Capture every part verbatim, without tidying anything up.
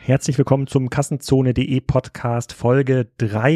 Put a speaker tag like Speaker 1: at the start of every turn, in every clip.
Speaker 1: Herzlich willkommen zum Kassenzone.de Podcast Folge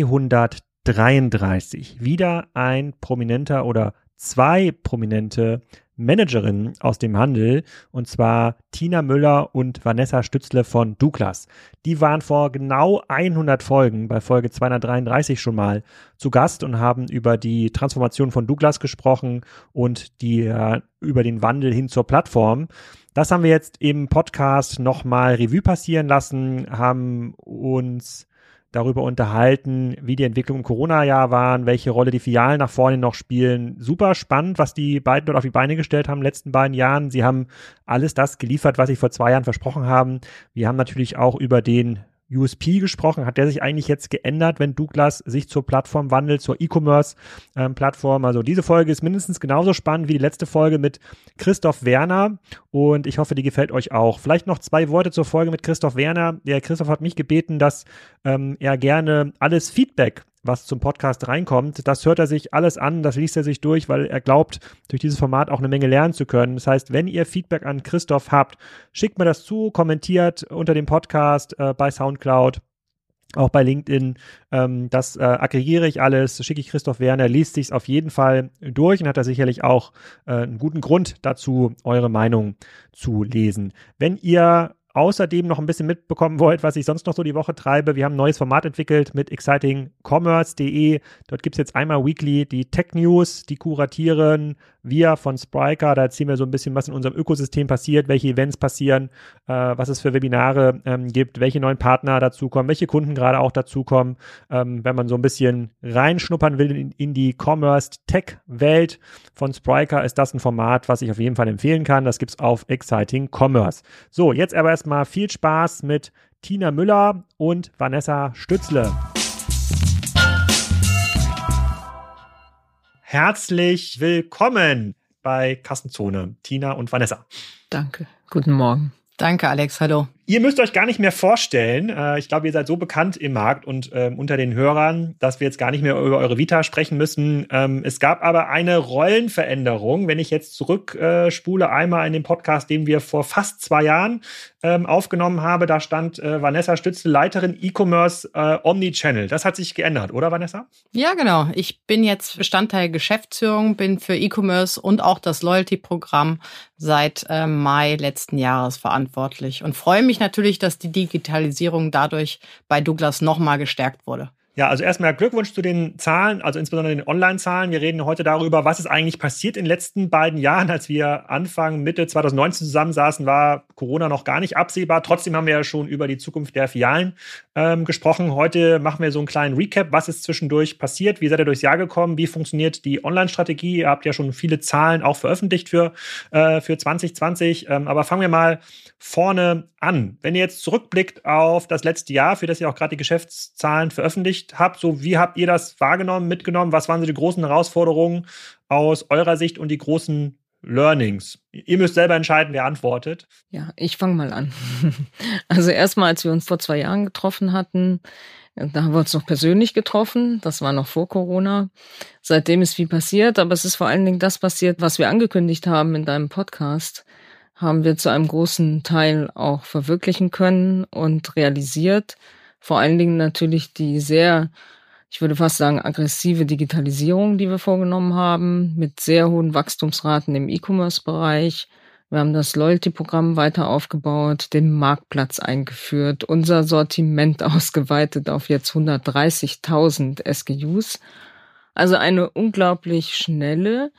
Speaker 1: dreihundertdreiunddreißig. Wieder ein prominenter oder zwei prominente Managerinnen aus dem Handel, und zwar Tina Müller und Vanessa Stützle von Douglas. Die waren vor genau hundert Folgen, bei Folge zweihundertdreiunddreißig schon mal zu Gast und haben über die Transformation von Douglas gesprochen und die, äh, über den Wandel hin zur Plattform. Das haben wir jetzt im Podcast nochmal Revue passieren lassen, haben uns darüber unterhalten, wie die Entwicklung im Corona-Jahr waren, welche Rolle die Filialen nach vorne noch spielen. Super spannend, was die beiden dort auf die Beine gestellt haben in den letzten beiden Jahren. Sie haben alles das geliefert, was sie vor zwei Jahren versprochen haben. Wir haben natürlich auch über den U S P gesprochen. Hat der sich eigentlich jetzt geändert, wenn Douglas sich zur Plattform wandelt, zur E-Commerce-Plattform? Also diese Folge ist mindestens genauso spannend wie die letzte Folge mit Christoph Werner und ich hoffe, die gefällt euch auch. Vielleicht noch zwei Worte zur Folge mit Christoph Werner. Der Christoph hat mich gebeten, dass ähm, er gerne alles Feedback, was zum Podcast reinkommt, das hört er sich alles an, das liest er sich durch, weil er glaubt, durch dieses Format auch eine Menge lernen zu können. Das heißt, wenn ihr Feedback an Christoph habt, schickt mir das zu, kommentiert unter dem Podcast äh, bei Soundcloud, auch bei LinkedIn. Ähm, das äh, aggregiere ich alles, schicke ich Christoph Werner, liest sich's auf jeden Fall durch und hat da sicherlich auch äh, einen guten Grund dazu, eure Meinung zu lesen. Wenn ihr außerdem noch ein bisschen mitbekommen wollt, was ich sonst noch so die Woche treibe, wir haben ein neues Format entwickelt mit exciting commerce punkt de. Dort gibt es jetzt einmal weekly die Tech News, die kuratieren wir von Spryker. Da erzählen wir so ein bisschen, was in unserem Ökosystem passiert, welche Events passieren, äh, was es für Webinare ähm, gibt, welche neuen Partner dazukommen, welche Kunden gerade auch dazukommen. Ähm, wenn man so ein bisschen reinschnuppern will in, in die Commerce-Tech-Welt von Spryker, ist das ein Format, was ich auf jeden Fall empfehlen kann. Das gibt's auf Exciting Commerce. So, jetzt aber erstmal viel Spaß mit Tina Müller und Vanessa Stützle. Herzlich willkommen bei Kassenzone, Tina und Vanessa.
Speaker 2: Danke, guten Morgen.
Speaker 3: Danke, Alex, hallo.
Speaker 1: Ihr müsst euch gar nicht mehr vorstellen, äh, ich glaube, ihr seid so bekannt im Markt und äh, unter den Hörern, dass wir jetzt gar nicht mehr über eure Vita sprechen müssen. Ähm, es gab aber eine Rollenveränderung, wenn ich jetzt zurückspule, äh, einmal in den Podcast, den wir vor fast zwei Jahren ähm, aufgenommen haben. Da stand äh, Vanessa Stützle, Leiterin E-Commerce äh, Omnichannel. Das hat sich geändert, oder Vanessa?
Speaker 3: Ja, genau. Ich bin jetzt Bestandteil Geschäftsführung, bin für E-Commerce und auch das Loyalty-Programm seit äh, Mai letzten Jahres verantwortlich und freue mich natürlich, dass die Digitalisierung dadurch bei Douglas nochmal gestärkt wurde.
Speaker 1: Ja, also erstmal Glückwunsch zu den Zahlen, also insbesondere den Online-Zahlen. Wir reden heute darüber, was ist eigentlich passiert in den letzten beiden Jahren. Als wir Anfang, Mitte zwanzig neunzehn zusammensaßen, war Corona noch gar nicht absehbar. Trotzdem haben wir ja schon über die Zukunft der Filialen ähm, gesprochen. Heute machen wir so einen kleinen Recap. Was ist zwischendurch passiert? Wie seid ihr durchs Jahr gekommen? Wie funktioniert die Online-Strategie? Ihr habt ja schon viele Zahlen auch veröffentlicht für, äh, für zwanzig zwanzig. Ähm, aber fangen wir mal vorne an. Wenn ihr jetzt zurückblickt auf das letzte Jahr, für das ihr auch gerade die Geschäftszahlen veröffentlicht habt, so wie habt ihr das wahrgenommen, mitgenommen? Was waren so die großen Herausforderungen aus eurer Sicht und die großen Learnings? Ihr müsst selber entscheiden, wer antwortet.
Speaker 2: Ja, ich fange mal an. Also erstmal, als wir uns vor zwei Jahren getroffen hatten, da haben wir uns noch persönlich getroffen. Das war noch vor Corona. Seitdem ist viel passiert, aber es ist vor allen Dingen das passiert, was wir angekündigt haben in deinem Podcast, haben wir zu einem großen Teil auch verwirklichen können und realisiert. Vor allen Dingen natürlich die sehr, ich würde fast sagen, aggressive Digitalisierung, die wir vorgenommen haben, mit sehr hohen Wachstumsraten im E-Commerce-Bereich. Wir haben das Loyalty-Programm weiter aufgebaut, den Marktplatz eingeführt, unser Sortiment ausgeweitet auf jetzt hundertdreißigtausend S K Us. Also eine unglaublich schnelle,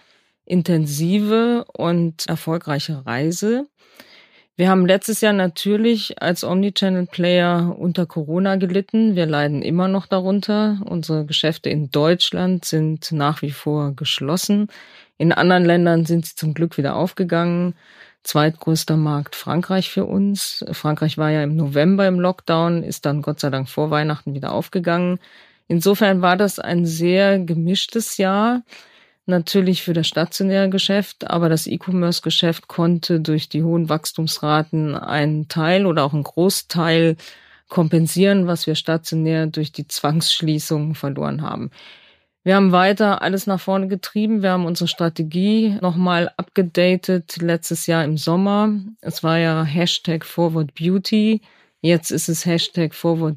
Speaker 2: intensive und erfolgreiche Reise. Wir haben letztes Jahr natürlich als Omnichannel-Player unter Corona gelitten. Wir leiden immer noch darunter. Unsere Geschäfte in Deutschland sind nach wie vor geschlossen. In anderen Ländern sind sie zum Glück wieder aufgegangen. Zweitgrößter Markt Frankreich für uns. Frankreich war ja im November im Lockdown, ist dann Gott sei Dank vor Weihnachten wieder aufgegangen. Insofern war das ein sehr gemischtes Jahr. Natürlich für das stationäre Geschäft, aber das E-Commerce-Geschäft konnte durch die hohen Wachstumsraten einen Teil oder auch einen Großteil kompensieren, was wir stationär durch die Zwangsschließungen verloren haben. Wir haben weiter alles nach vorne getrieben. Wir haben unsere Strategie nochmal abgedatet letztes Jahr im Sommer. Es war ja Hashtag Forward Beauty. Jetzt ist es Hashtag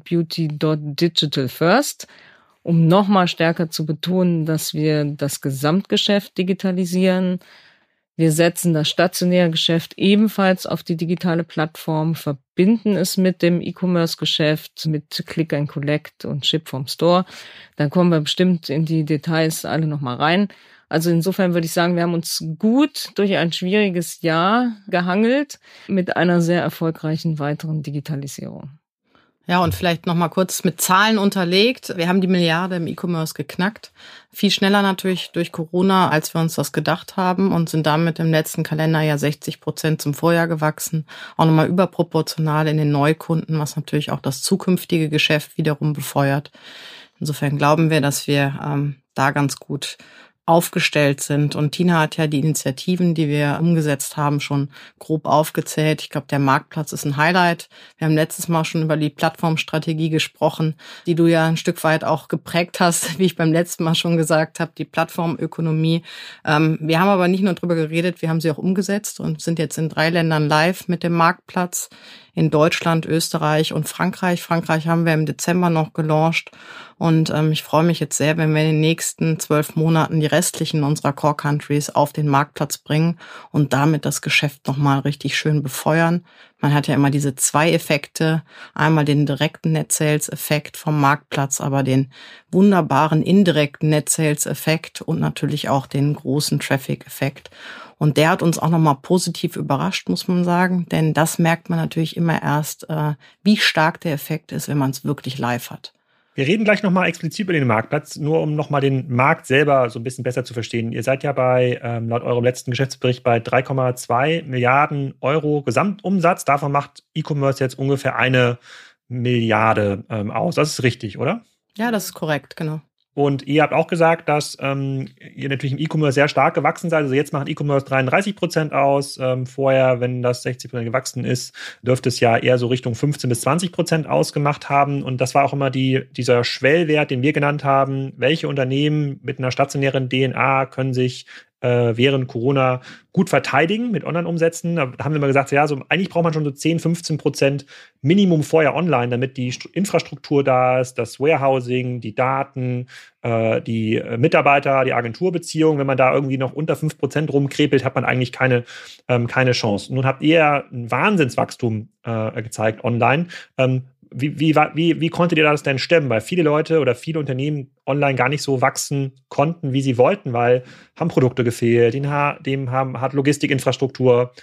Speaker 2: forwardbeauty.digitalfirst, um nochmal stärker zu betonen, dass wir das Gesamtgeschäft digitalisieren. Wir setzen das stationäre Geschäft ebenfalls auf die digitale Plattform, verbinden es mit dem E-Commerce-Geschäft, mit Click and Collect und Ship from Store. Dann kommen wir bestimmt in die Details alle nochmal rein. Also insofern würde ich sagen, wir haben uns gut durch ein schwieriges Jahr gehangelt mit einer sehr erfolgreichen weiteren Digitalisierung.
Speaker 3: Ja, und vielleicht noch mal kurz mit Zahlen unterlegt. Wir haben die Milliarde im E-Commerce geknackt. Viel schneller natürlich durch Corona, als wir uns das gedacht haben, und sind damit im letzten Kalenderjahr sechzig Prozent zum Vorjahr gewachsen. Auch nochmal überproportional in den Neukunden, was natürlich auch das zukünftige Geschäft wiederum befeuert. Insofern glauben wir, dass wir ähm, da ganz gut aufgestellt sind. Und Tina hat ja die Initiativen, die wir umgesetzt haben, schon grob aufgezählt. Ich glaube, der Marktplatz ist ein Highlight. Wir haben letztes Mal schon über die Plattformstrategie gesprochen, die du ja ein Stück weit auch geprägt hast, wie ich beim letzten Mal schon gesagt habe, die Plattformökonomie. Ähm, wir haben aber nicht nur drüber geredet, wir haben sie auch umgesetzt und sind jetzt in drei Ländern live mit dem Marktplatz. In Deutschland, Österreich und Frankreich. Frankreich haben wir im Dezember noch gelauncht. Und ähm, ich freue mich jetzt sehr, wenn wir in den nächsten zwölf Monaten die restlichen unserer Core Countries auf den Marktplatz bringen und damit das Geschäft nochmal richtig schön befeuern. Man hat ja immer diese zwei Effekte. Einmal den direkten Net-Sales-Effekt vom Marktplatz, aber den wunderbaren indirekten Net-Sales-Effekt und natürlich auch den großen Traffic-Effekt. Und der hat uns auch nochmal positiv überrascht, muss man sagen. Denn das merkt man natürlich immer erst, äh, wie stark der Effekt ist, wenn man es wirklich live hat.
Speaker 1: Wir reden gleich nochmal explizit über den Marktplatz, nur um nochmal den Markt selber so ein bisschen besser zu verstehen. Ihr seid ja bei, ähm, laut eurem letzten Geschäftsbericht, bei drei Komma zwei Milliarden Euro Gesamtumsatz. Davon macht E-Commerce jetzt ungefähr eine Milliarde ähm, aus. Das ist richtig, oder?
Speaker 3: Ja, das ist korrekt, genau.
Speaker 1: Und ihr habt auch gesagt, dass ähm, ihr natürlich im E-Commerce sehr stark gewachsen seid. Also jetzt macht E-Commerce dreiunddreißig Prozent aus. Ähm, vorher, wenn das sechzig Prozent gewachsen ist, dürfte es ja eher so Richtung fünfzehn bis zwanzig Prozent ausgemacht haben. Und das war auch immer die, dieser Schwellwert, den wir genannt haben. Welche Unternehmen mit einer stationären D N A können sich äh, während Corona gut verteidigen mit Online-Umsätzen? Da haben wir immer gesagt, ja, so eigentlich braucht man schon so zehn, fünfzehn Prozent Minimum vorher online, damit die Infrastruktur da ist, das Warehousing, die Daten, äh, die äh, Mitarbeiter, die Agenturbeziehungen. Wenn man da irgendwie noch unter fünf Prozent rumkrepelt, hat man eigentlich keine, ähm, keine Chance. Nun habt ihr ein Wahnsinnswachstum äh, gezeigt online. Ähm, Wie, wie, wie, wie konntet ihr das denn stemmen? Weil viele Leute oder viele Unternehmen online gar nicht so wachsen konnten, wie sie wollten, weil haben Produkte gefehlt, dem, dem haben, hat Logistikinfrastruktur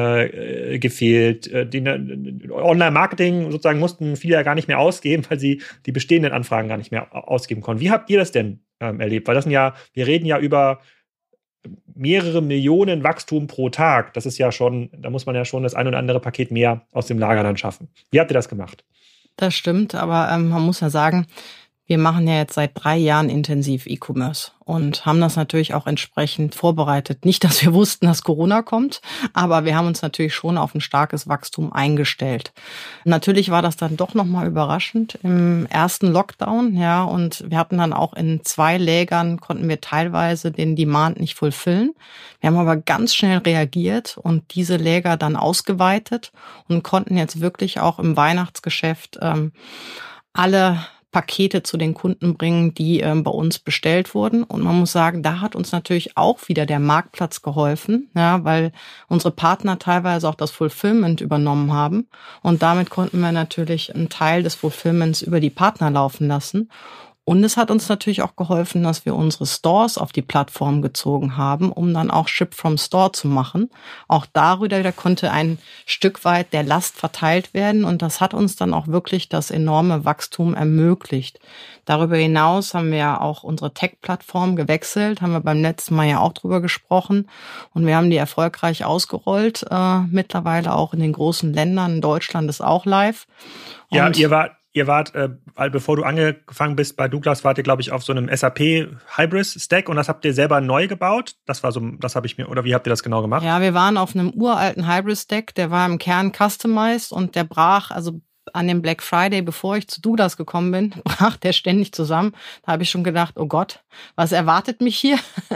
Speaker 1: äh, gefehlt. Den, Online-Marketing sozusagen mussten viele ja gar nicht mehr ausgeben, weil sie die bestehenden Anfragen gar nicht mehr ausgeben konnten. Wie habt ihr das denn ähm, erlebt? Weil das sind ja, wir reden ja über mehrere Millionen Wachstum pro Tag. Das ist ja schon, da muss man ja schon das ein oder andere Paket mehr aus dem Lager dann schaffen. Wie habt ihr das gemacht?
Speaker 3: Das stimmt, aber ähm, man muss ja sagen, wir machen ja jetzt seit drei Jahren intensiv E-Commerce und haben das natürlich auch entsprechend vorbereitet. Nicht, dass wir wussten, dass Corona kommt, aber wir haben uns natürlich schon auf ein starkes Wachstum eingestellt. Natürlich war das dann doch nochmal überraschend im ersten Lockdown, ja, und wir hatten dann auch in zwei Lägern, konnten wir teilweise den Demand nicht fulfillen. Wir haben aber ganz schnell reagiert und diese Läger dann ausgeweitet und konnten jetzt wirklich auch im Weihnachtsgeschäft ähm, alle Pakete zu den Kunden bringen, die ähm, bei uns bestellt wurden. Und man muss sagen, da hat uns natürlich auch wieder der Marktplatz geholfen, ja, weil unsere Partner teilweise auch das Fulfillment übernommen haben. Und damit konnten wir natürlich einen Teil des Fulfillments über die Partner laufen lassen. Und es hat uns natürlich auch geholfen, dass wir unsere Stores auf die Plattform gezogen haben, um dann auch Ship from Store zu machen. Auch darüber konnte ein Stück weit der Last verteilt werden und das hat uns dann auch wirklich das enorme Wachstum ermöglicht. Darüber hinaus haben wir auch unsere Tech-Plattform gewechselt, haben wir beim letzten Mal ja auch drüber gesprochen und wir haben die erfolgreich ausgerollt, äh, mittlerweile auch in den großen Ländern. Deutschland ist auch live. Und
Speaker 1: ja, ihr wart Ihr wart, äh, bevor du angefangen bist bei Douglas, wart ihr, glaube ich, auf so einem S A P Hybris-Stack und das habt ihr selber neu gebaut? Das war so, das habe ich mir, oder wie habt ihr das genau gemacht?
Speaker 3: Ja, wir waren auf einem uralten Hybris-Stack, der war im Kern customized und der brach, also an dem Black Friday, bevor ich zu Douglas gekommen bin, brach der ständig zusammen. Da habe ich schon gedacht, oh Gott, was erwartet mich hier?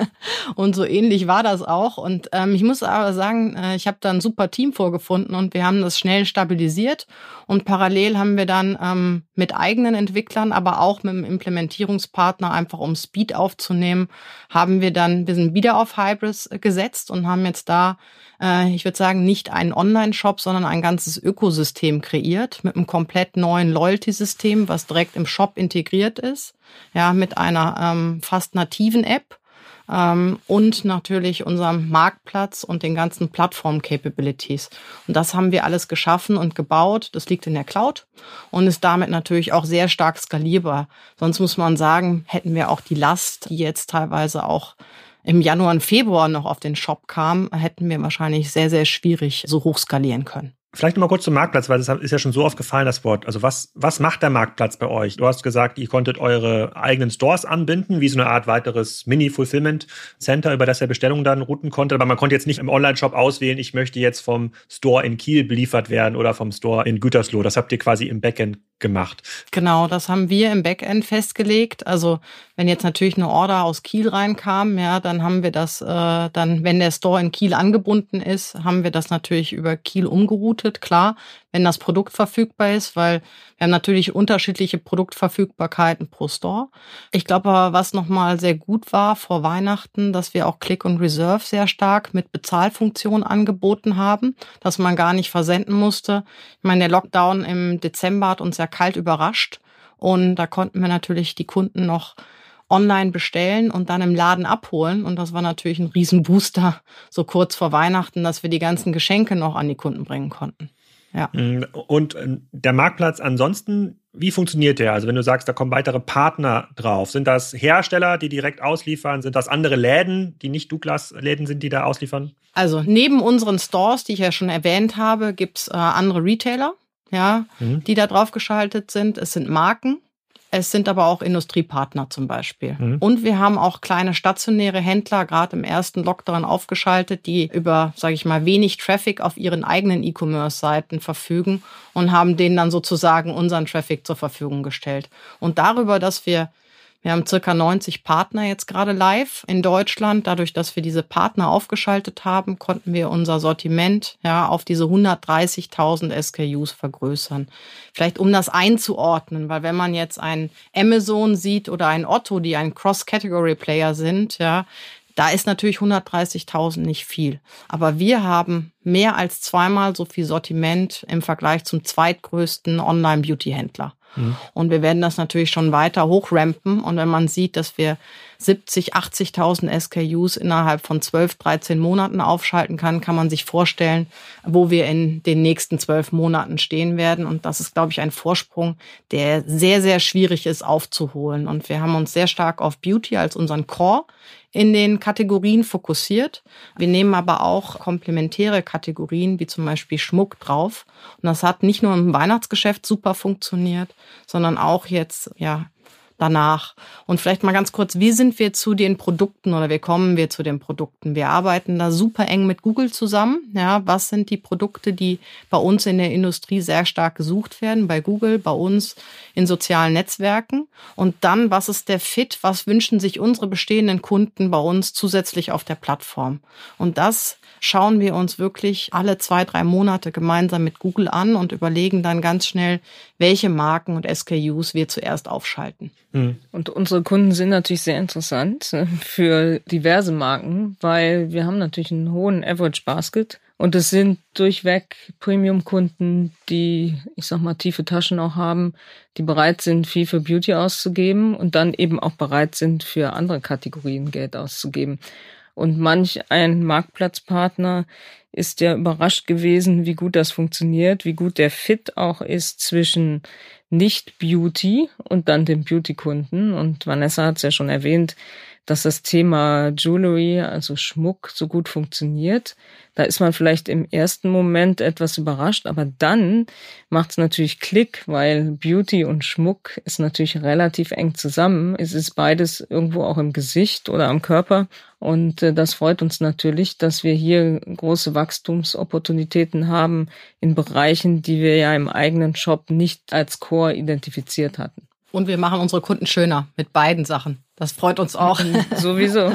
Speaker 3: Und so ähnlich war das auch. Und ähm, ich muss aber sagen, äh, ich habe da ein super Team vorgefunden und wir haben das schnell stabilisiert. Und parallel haben wir dann ähm, mit eigenen Entwicklern, aber auch mit dem Implementierungspartner, einfach um Speed aufzunehmen, haben wir dann, wir sind wieder auf Hybris gesetzt und haben jetzt da, äh, ich würde sagen, nicht einen Online-Shop, sondern ein ganzes Ökosystem kreiert mit einem komplett neuen Loyalty-System, was direkt im Shop integriert ist, ja, mit einer ähm, fast nativen App. Ähm, und natürlich unserem Marktplatz und den ganzen Plattform-Capabilities. Und das haben wir alles geschaffen und gebaut. Das liegt in der Cloud und ist damit natürlich auch sehr stark skalierbar. Sonst muss man sagen, hätten wir auch die Last, die jetzt teilweise auch im Januar und Februar noch auf den Shop kam, hätten wir wahrscheinlich sehr, sehr schwierig so hoch skalieren können.
Speaker 1: Vielleicht nochmal kurz zum Marktplatz, weil das ist ja schon so oft gefallen, das Wort. Also was, was macht der Marktplatz bei euch? Du hast gesagt, ihr konntet eure eigenen Stores anbinden, wie so eine Art weiteres Mini-Fulfillment-Center, über das ihr Bestellungen dann routen konnte. Aber man konnte jetzt nicht im Online-Shop auswählen, ich möchte jetzt vom Store in Kiel beliefert werden oder vom Store in Gütersloh. Das habt ihr quasi im Backend gemacht.
Speaker 3: Genau, das haben wir im Backend festgelegt. Also wenn jetzt natürlich eine Order aus Kiel reinkam, ja, dann haben wir das, äh, dann, wenn der Store in Kiel angebunden ist, haben wir das natürlich über Kiel umgeroutet, klar, wenn das Produkt verfügbar ist, weil wir haben natürlich unterschiedliche Produktverfügbarkeiten pro Store. Ich glaube aber, was nochmal sehr gut war vor Weihnachten, dass wir auch Click und Reserve sehr stark mit Bezahlfunktion angeboten haben, dass man gar nicht versenden musste. Ich meine, der Lockdown im Dezember hat uns ja kalt überrascht und da konnten wir natürlich die Kunden noch online bestellen und dann im Laden abholen. Und das war natürlich ein Riesenbooster, so kurz vor Weihnachten, dass wir die ganzen Geschenke noch an die Kunden bringen konnten. Ja.
Speaker 1: Und der Marktplatz ansonsten, wie funktioniert der? Also wenn du sagst, da kommen weitere Partner drauf, sind das Hersteller, die direkt ausliefern? Sind das andere Läden, die nicht Douglas-Läden sind, die da ausliefern?
Speaker 3: Also neben unseren Stores, die ich ja schon erwähnt habe, gibt's äh, andere Retailer, ja, mhm. die da drauf geschaltet sind. Es sind Marken. Es sind aber auch Industriepartner zum Beispiel. Mhm. Und wir haben auch kleine stationäre Händler, gerade im ersten Lockdown aufgeschaltet, die über, sage ich mal, wenig Traffic auf ihren eigenen E-Commerce-Seiten verfügen und haben denen dann sozusagen unseren Traffic zur Verfügung gestellt. Und darüber, dass wir Wir haben circa neunzig Partner jetzt gerade live in Deutschland. Dadurch, dass wir diese Partner aufgeschaltet haben, konnten wir unser Sortiment ja auf diese hundertdreißigtausend S K Us vergrößern. Vielleicht um das einzuordnen, weil wenn man jetzt einen Amazon sieht oder einen Otto, die ein Cross-Category-Player sind, ja, da ist natürlich hundertdreißigtausend nicht viel. Aber wir haben mehr als zweimal so viel Sortiment im Vergleich zum zweitgrößten Online-Beauty-Händler. Mhm. Und wir werden das natürlich schon weiter hochrampen. Und wenn man sieht, dass wir siebzig, achtzigtausend S K Us innerhalb von zwölf, dreizehn Monaten aufschalten kann, kann man sich vorstellen, wo wir in den nächsten zwölf Monaten stehen werden. Und das ist, glaube ich, ein Vorsprung, der sehr, sehr schwierig ist aufzuholen. Und wir haben uns sehr stark auf Beauty als unseren Core in den Kategorien fokussiert. Wir nehmen aber auch komplementäre Kategorien, wie zum Beispiel Schmuck drauf. Und das hat nicht nur im Weihnachtsgeschäft super funktioniert, sondern auch jetzt, ja, danach. Und vielleicht mal ganz kurz, wie sind wir zu den Produkten oder wie kommen wir zu den Produkten? Wir arbeiten da super eng mit Google zusammen. Ja, was sind die Produkte, die bei uns in der Industrie sehr stark gesucht werden? Bei Google, bei uns in sozialen Netzwerken. Und dann, was ist der Fit? Was wünschen sich unsere bestehenden Kunden bei uns zusätzlich auf der Plattform? Und das schauen wir uns wirklich alle zwei, drei Monate gemeinsam mit Google an und überlegen dann ganz schnell, welche Marken und S K Us wir zuerst aufschalten.
Speaker 2: Und unsere Kunden sind natürlich sehr interessant für diverse Marken, weil wir haben natürlich einen hohen Average Basket und es sind durchweg Premium-Kunden, die, ich sag mal, tiefe Taschen auch haben, die bereit sind, viel für Beauty auszugeben und dann eben auch bereit sind, für andere Kategorien Geld auszugeben. Und manch ein Marktplatzpartner ist ja überrascht gewesen, wie gut das funktioniert, wie gut der Fit auch ist zwischen Nicht-Beauty und dann dem Beauty-Kunden. Und Vanessa hat es ja schon erwähnt, dass das Thema Jewelry, also Schmuck, so gut funktioniert. Da ist man vielleicht im ersten Moment etwas überrascht, aber dann macht es natürlich Klick, weil Beauty und Schmuck ist natürlich relativ eng zusammen. Es ist beides irgendwo auch im Gesicht oder am Körper. Und äh, das freut uns natürlich, dass wir hier große Wachstumsopportunitäten haben in Bereichen, die wir ja im eigenen Shop nicht als Core identifiziert hatten.
Speaker 3: Und wir machen unsere Kunden schöner mit beiden Sachen. Das freut uns auch.
Speaker 2: Sowieso.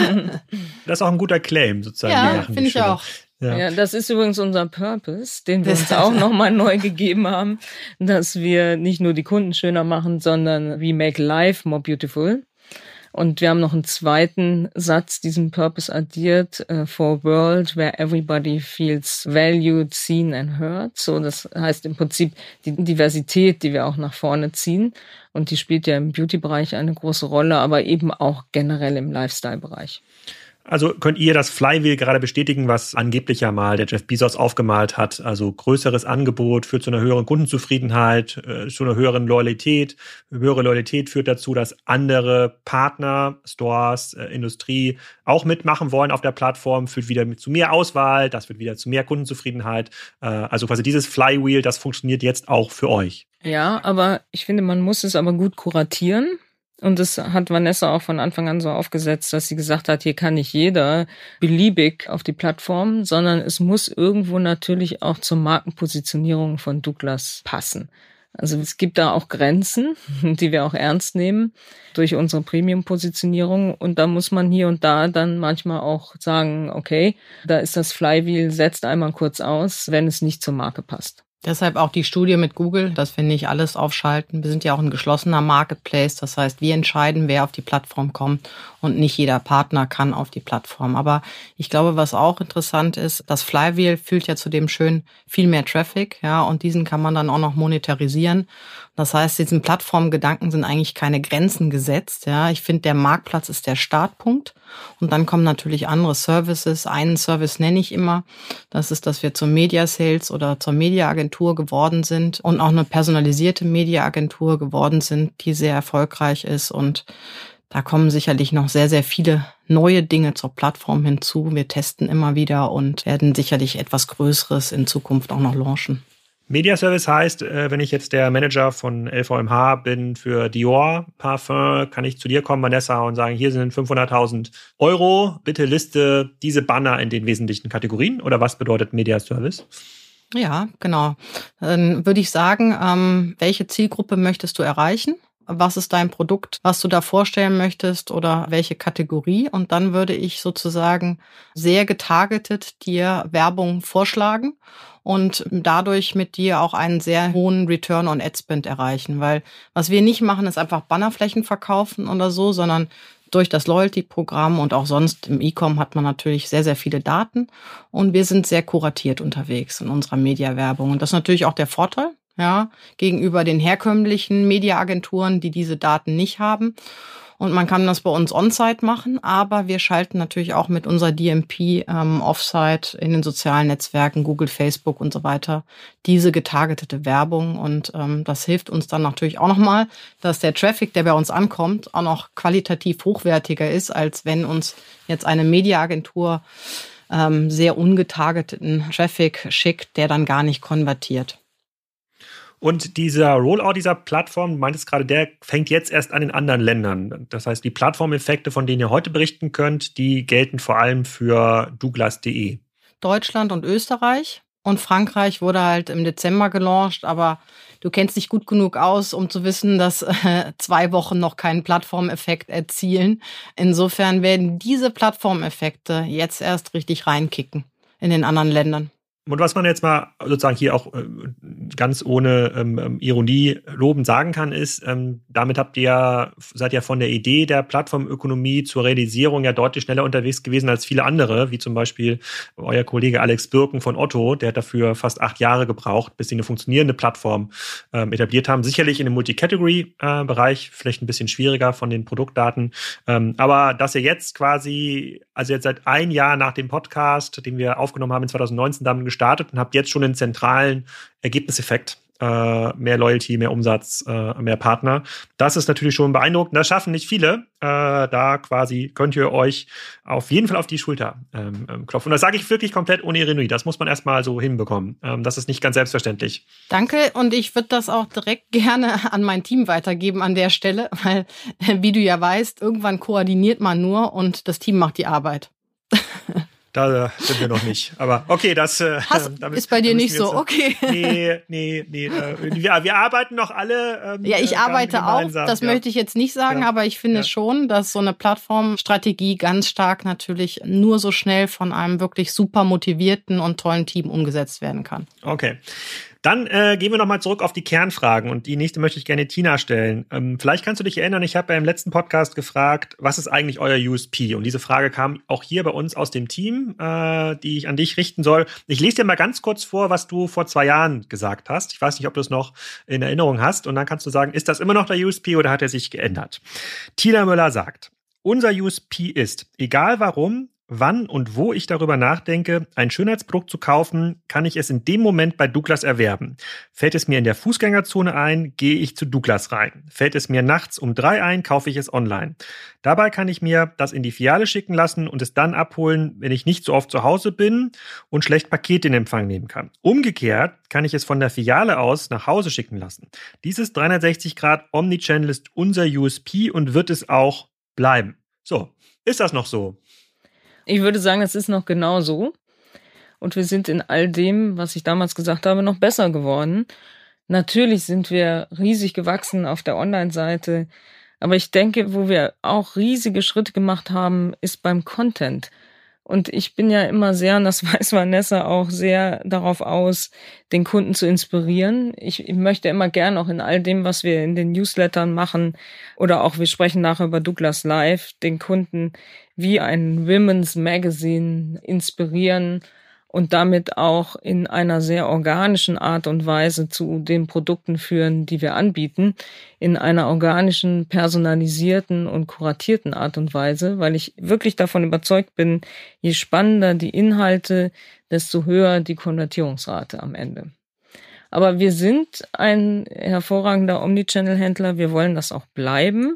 Speaker 1: Das ist auch ein guter Claim, sozusagen.
Speaker 3: Ja, finde ich auch.
Speaker 2: Ja. ja, das ist übrigens unser Purpose, den wir uns auch nochmal neu gegeben haben, dass wir nicht nur die Kunden schöner machen, sondern we make life more beautiful. Und wir haben noch einen zweiten Satz diesem Purpose addiert, uh, for a world where everybody feels valued, seen and heard. So, das heißt im Prinzip die Diversität, die wir auch nach vorne ziehen. Und die spielt ja im Beauty-Bereich eine große Rolle, aber eben auch generell im Lifestyle-Bereich.
Speaker 1: Also könnt ihr das Flywheel gerade bestätigen, was angeblich ja mal der Jeff Bezos aufgemalt hat? Also größeres Angebot führt zu einer höheren Kundenzufriedenheit, äh, zu einer höheren Loyalität. Höhere Loyalität führt dazu, dass andere Partner, Stores, äh, Industrie auch mitmachen wollen auf der Plattform, führt wieder mit zu mehr Auswahl, das führt wieder zu mehr Kundenzufriedenheit. Äh, also quasi dieses Flywheel, das funktioniert jetzt auch für euch.
Speaker 2: Ja, aber ich finde, man muss es aber gut kuratieren. Und das hat Vanessa auch von Anfang an so aufgesetzt, dass sie gesagt hat, hier kann nicht jeder beliebig auf die Plattform, sondern es muss irgendwo natürlich auch zur Markenpositionierung von Douglas passen. Also es gibt da auch Grenzen, die wir auch ernst nehmen durch unsere Premium-Positionierung. Und da muss man hier und da dann manchmal auch sagen, okay, da ist das Flywheel, setzt einmal kurz aus, wenn es nicht zur Marke passt.
Speaker 3: Deshalb auch die Studie mit Google, dass wir nicht alles aufschalten. Wir sind ja auch ein geschlossener Marketplace. Das heißt, wir entscheiden, wer auf die Plattform kommt und nicht jeder Partner kann auf die Plattform. Aber ich glaube, was auch interessant ist, das Flywheel führt ja zudem schön viel mehr Traffic, ja, und diesen kann man dann auch noch monetarisieren. Das heißt, diesen Plattformgedanken sind eigentlich keine Grenzen gesetzt, ja. Ich finde, der Marktplatz ist der Startpunkt. Und dann kommen natürlich andere Services. Einen Service nenne ich immer. Das ist, dass wir zur Media Sales oder zur Mediaagentur geworden sind und auch eine personalisierte Mediaagentur geworden sind, die sehr erfolgreich ist. Und da kommen sicherlich noch sehr, sehr viele neue Dinge zur Plattform hinzu. Wir testen immer wieder und werden sicherlich etwas Größeres in Zukunft auch noch launchen.
Speaker 1: Media Service heißt, wenn ich jetzt der Manager von L V M H bin für Dior Parfum, kann ich zu dir kommen, Vanessa, und sagen, hier sind fünfhunderttausend Euro, bitte liste diese Banner in den wesentlichen Kategorien, oder was bedeutet Media Service?
Speaker 3: Ja, genau. Dann würde ich sagen, ähm, welche Zielgruppe möchtest du erreichen? Was ist dein Produkt, was du da vorstellen möchtest, oder welche Kategorie? Und dann würde ich sozusagen sehr getargetet dir Werbung vorschlagen und dadurch mit dir auch einen sehr hohen Return on Ad Spend erreichen. Weil was wir nicht machen, ist einfach Bannerflächen verkaufen oder so, sondern durch das Loyalty-Programm und auch sonst im E-Com hat man natürlich sehr, sehr viele Daten. Und wir sind sehr kuratiert unterwegs in unserer Mediawerbung. Und das ist natürlich auch der Vorteil, ja, gegenüber den herkömmlichen Mediaagenturen, die diese Daten nicht haben. Und man kann das bei uns on-site machen, aber wir schalten natürlich auch mit unserer D M P ähm, off-site in den sozialen Netzwerken, Google, Facebook und so weiter, diese getargetete Werbung. Und ähm, das hilft uns dann natürlich auch nochmal, dass der Traffic, der bei uns ankommt, auch noch qualitativ hochwertiger ist, als wenn uns jetzt eine Mediaagentur ähm, sehr ungetargeteten Traffic schickt, der dann gar nicht konvertiert.
Speaker 1: Und dieser Rollout dieser Plattform, du meintest gerade, der fängt jetzt erst an in anderen Ländern. Das heißt, die Plattformeffekte, von denen ihr heute berichten könnt, die gelten vor allem für Douglas punkt de.
Speaker 3: Deutschland und Österreich. Und Frankreich wurde halt im Dezember gelauncht, aber du kennst dich gut genug aus, um zu wissen, dass äh, zwei Wochen noch keinen Plattformeffekt erzielen. Insofern werden diese Plattformeffekte jetzt erst richtig reinkicken in den anderen Ländern.
Speaker 1: Und was man jetzt mal sozusagen hier auch äh, ganz ohne ähm, Ironie lobend sagen kann, ist, ähm, damit habt ihr ja, seid ihr von der Idee der Plattformökonomie zur Realisierung ja deutlich schneller unterwegs gewesen als viele andere, wie zum Beispiel euer Kollege Alex Birken von Otto, der hat dafür fast acht Jahre gebraucht, bis sie eine funktionierende Plattform ähm, etabliert haben. Sicherlich in dem Multi-Category-Bereich, äh, vielleicht ein bisschen schwieriger von den Produktdaten, ähm, aber dass ihr jetzt quasi, also jetzt seit ein Jahr nach dem Podcast, den wir aufgenommen haben in zwanzig neunzehn, damit gestartet und habt jetzt schon einen zentralen Ergebniseffekt äh, mehr Loyalty, mehr Umsatz, äh, mehr Partner. Das ist natürlich schon beeindruckend. Das schaffen nicht viele. Äh, da quasi könnt ihr euch auf jeden Fall auf die Schulter ähm, klopfen. Und das sage ich wirklich komplett ohne Ironie. Das muss man erstmal so hinbekommen. Ähm, das ist nicht ganz selbstverständlich.
Speaker 3: Danke, und ich würde das auch direkt gerne an mein Team weitergeben an der Stelle, weil, wie du ja weißt, irgendwann koordiniert man nur und das Team macht die Arbeit.
Speaker 1: Da sind wir noch nicht. Aber okay, das äh,
Speaker 3: Hast, damit, ist bei dir nicht so, okay.
Speaker 1: Nee, nee, nee. Äh, wir, wir arbeiten noch alle. Ähm,
Speaker 3: ja, ich arbeite auch, das ja. möchte ich jetzt nicht sagen, ja. aber ich finde ja. schon, dass so eine Plattformstrategie ganz stark natürlich nur so schnell von einem wirklich super motivierten und tollen Team umgesetzt werden kann.
Speaker 1: Okay. Dann äh, gehen wir nochmal zurück auf die Kernfragen, und die nächste möchte ich gerne Tina stellen. Ähm, vielleicht kannst du dich erinnern, ich habe ja im letzten Podcast gefragt, was ist eigentlich euer U S P? Und diese Frage kam auch hier bei uns aus dem Team, äh, die ich an dich richten soll. Ich lese dir mal ganz kurz vor, was du vor zwei Jahren gesagt hast. Ich weiß nicht, ob du es noch in Erinnerung hast. Und dann kannst du sagen, ist das immer noch der U S P oder hat er sich geändert? Tina Müller sagt, unser U S P ist, egal warum, wann und wo ich darüber nachdenke, ein Schönheitsprodukt zu kaufen, kann ich es in dem Moment bei Douglas erwerben. Fällt es mir in der Fußgängerzone ein, gehe ich zu Douglas rein. Fällt es mir nachts um drei ein, kaufe ich es online. Dabei kann ich mir das in die Filiale schicken lassen und es dann abholen, wenn ich nicht so oft zu Hause bin und schlecht Pakete in Empfang nehmen kann. Umgekehrt kann ich es von der Filiale aus nach Hause schicken lassen. Dieses dreihundertsechzig Grad Omnichannel ist unser U S P und wird es auch bleiben. So, ist das noch so?
Speaker 2: Ich würde sagen, es ist noch genau so. Und wir sind in all dem, was ich damals gesagt habe, noch besser geworden. Natürlich sind wir riesig gewachsen auf der Online-Seite. Aber ich denke, wo wir auch riesige Schritte gemacht haben, ist beim Content. Und ich bin ja immer sehr, und das weiß Vanessa auch, sehr darauf aus, den Kunden zu inspirieren. Ich, ich möchte immer gern auch in all dem, was wir in den Newslettern machen, oder auch wir sprechen nachher über Douglas Live, den Kunden wie ein Women's Magazine inspirieren und damit auch in einer sehr organischen Art und Weise zu den Produkten führen, die wir anbieten, in einer organischen, personalisierten und kuratierten Art und Weise, weil ich wirklich davon überzeugt bin, je spannender die Inhalte, desto höher die Konvertierungsrate am Ende. Aber wir sind ein hervorragender Omnichannel-Händler, wir wollen das auch bleiben.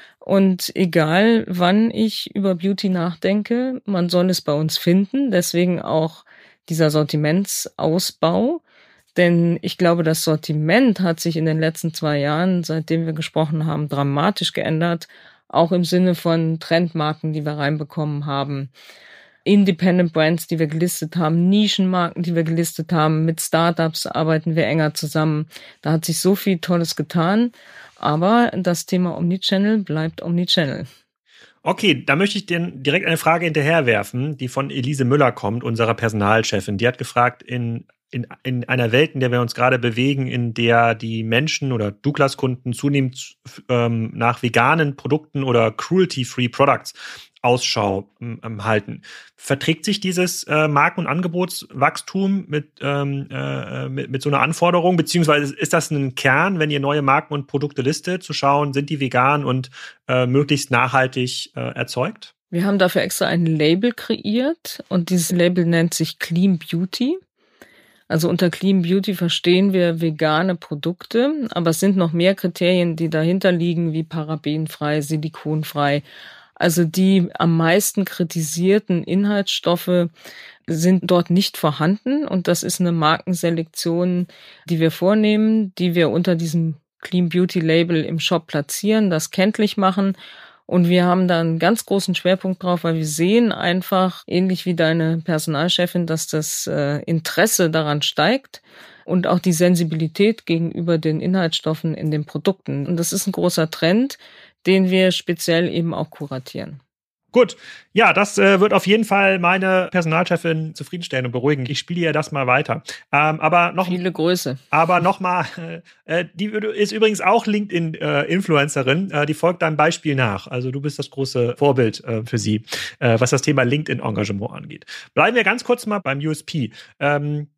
Speaker 2: Und egal, wann ich über Beauty nachdenke, man soll es bei uns finden, deswegen auch dieser Sortimentsausbau, denn ich glaube, das Sortiment hat sich in den letzten zwei Jahren, seitdem wir gesprochen haben, dramatisch geändert, auch im Sinne von Trendmarken, die wir reinbekommen haben, Independent Brands, die wir gelistet haben, Nischenmarken, die wir gelistet haben, mit Startups arbeiten wir enger zusammen. Da hat sich so viel Tolles getan, aber das Thema Omnichannel bleibt Omnichannel.
Speaker 1: Okay, da möchte ich dir direkt eine Frage hinterherwerfen, die von Elise Müller kommt, unserer Personalchefin. Die hat gefragt, in, in, in einer Welt, in der wir uns gerade bewegen, in der die Menschen oder Douglas-Kunden zunehmend ähm, nach veganen Produkten oder cruelty-free Products Ausschau ähm, halten. Verträgt sich dieses äh, Marken- und Angebotswachstum mit, ähm, äh, mit, mit so einer Anforderung? Beziehungsweise ist das ein Kern, wenn ihr neue Marken und Produkte listet, zu schauen, sind die vegan und äh, möglichst nachhaltig äh, erzeugt?
Speaker 2: Wir haben dafür extra ein Label kreiert und dieses Label nennt sich Clean Beauty. Also unter Clean Beauty verstehen wir vegane Produkte, aber es sind noch mehr Kriterien, die dahinter liegen, wie parabenfrei, silikonfrei. Also die am meisten kritisierten Inhaltsstoffe sind dort nicht vorhanden und das ist eine Markenselektion, die wir vornehmen, die wir unter diesem Clean Beauty Label im Shop platzieren, das kenntlich machen und wir haben da einen ganz großen Schwerpunkt drauf, weil wir sehen einfach, ähnlich wie deine Personalchefin, dass das Interesse daran steigt und auch die Sensibilität gegenüber den Inhaltsstoffen in den Produkten. Und das ist ein großer Trend, den wir speziell eben auch kuratieren.
Speaker 1: Gut, ja, das äh, wird auf jeden Fall meine Personalchefin zufriedenstellen und beruhigen. Ich spiele ja das mal weiter. Ähm, aber noch
Speaker 2: viele Grüße.
Speaker 1: Aber noch mal, äh, die ist übrigens auch LinkedIn-Influencerin. Äh, die folgt deinem Beispiel nach. Also du bist das große Vorbild äh, für sie, äh, was das Thema LinkedIn-Engagement angeht. Bleiben wir ganz kurz mal beim U S P. Ähm,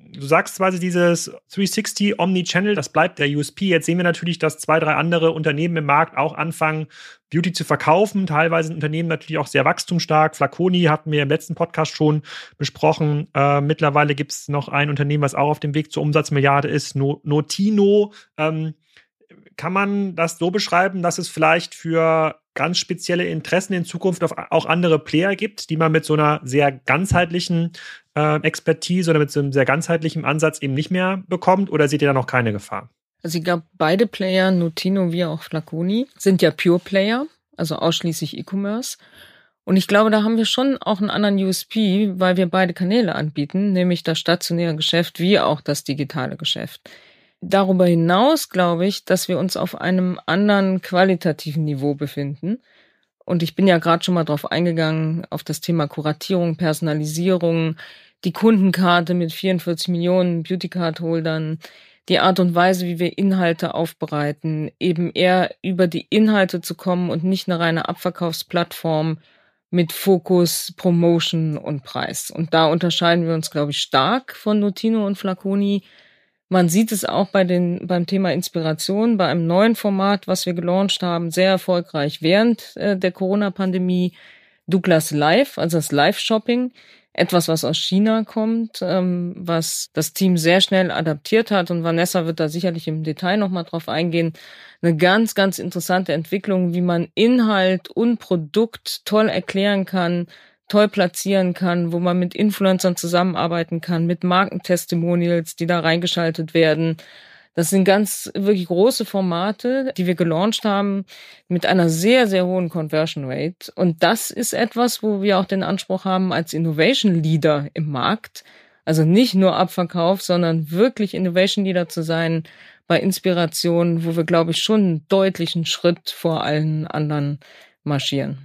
Speaker 1: du sagst quasi dieses dreihundertsechzig Omnichannel, das bleibt der U S P. Jetzt sehen wir natürlich, dass zwei, drei andere Unternehmen im Markt auch anfangen, Beauty zu verkaufen. Teilweise sind Unternehmen natürlich auch sehr wachstumsstark. Flaconi hatten wir im letzten Podcast schon besprochen. Äh, mittlerweile gibt es noch ein Unternehmen, was auch auf dem Weg zur Umsatzmilliarde ist, no- Notino. Ähm, kann man das so beschreiben, dass es vielleicht für ganz spezielle Interessen in Zukunft auch andere Player gibt, die man mit so einer sehr ganzheitlichen äh, Expertise oder mit so einem sehr ganzheitlichen Ansatz eben nicht mehr bekommt? Oder seht ihr da noch keine Gefahr?
Speaker 2: Also ich glaube, beide Player, Notino wie auch Flaconi, sind ja Pure Player, also ausschließlich E-Commerce. Und ich glaube, da haben wir schon auch einen anderen U S P, weil wir beide Kanäle anbieten, nämlich das stationäre Geschäft wie auch das digitale Geschäft. Darüber hinaus glaube ich, dass wir uns auf einem anderen qualitativen Niveau befinden. Und ich bin ja gerade schon mal drauf eingegangen, auf das Thema Kuratierung, Personalisierung, die Kundenkarte mit vierundvierzig Millionen Beauty-Card-Holdern, die Art und Weise, wie wir Inhalte aufbereiten, eben eher über die Inhalte zu kommen und nicht eine reine Abverkaufsplattform mit Fokus, Promotion und Preis. Und da unterscheiden wir uns, glaube ich, stark von Notino und Flaconi. Man sieht es auch bei den, beim Thema Inspiration, bei einem neuen Format, was wir gelauncht haben, sehr erfolgreich während äh, der Corona-Pandemie, Douglas Live, also das Live-Shopping, etwas, was aus China kommt, ähm, was das Team sehr schnell adaptiert hat, und Vanessa wird da sicherlich im Detail nochmal drauf eingehen. Eine ganz, ganz interessante Entwicklung, wie man Inhalt und Produkt toll erklären kann, toll platzieren kann, wo man mit Influencern zusammenarbeiten kann, mit Markentestimonials, die da reingeschaltet werden. Das sind ganz wirklich große Formate, die wir gelauncht haben mit einer sehr, sehr hohen Conversion Rate. Und das ist etwas, wo wir auch den Anspruch haben, als Innovation Leader im Markt, also nicht nur Abverkauf, sondern wirklich Innovation Leader zu sein bei Inspiration, wo wir, glaube ich, schon einen deutlichen Schritt vor allen anderen marschieren.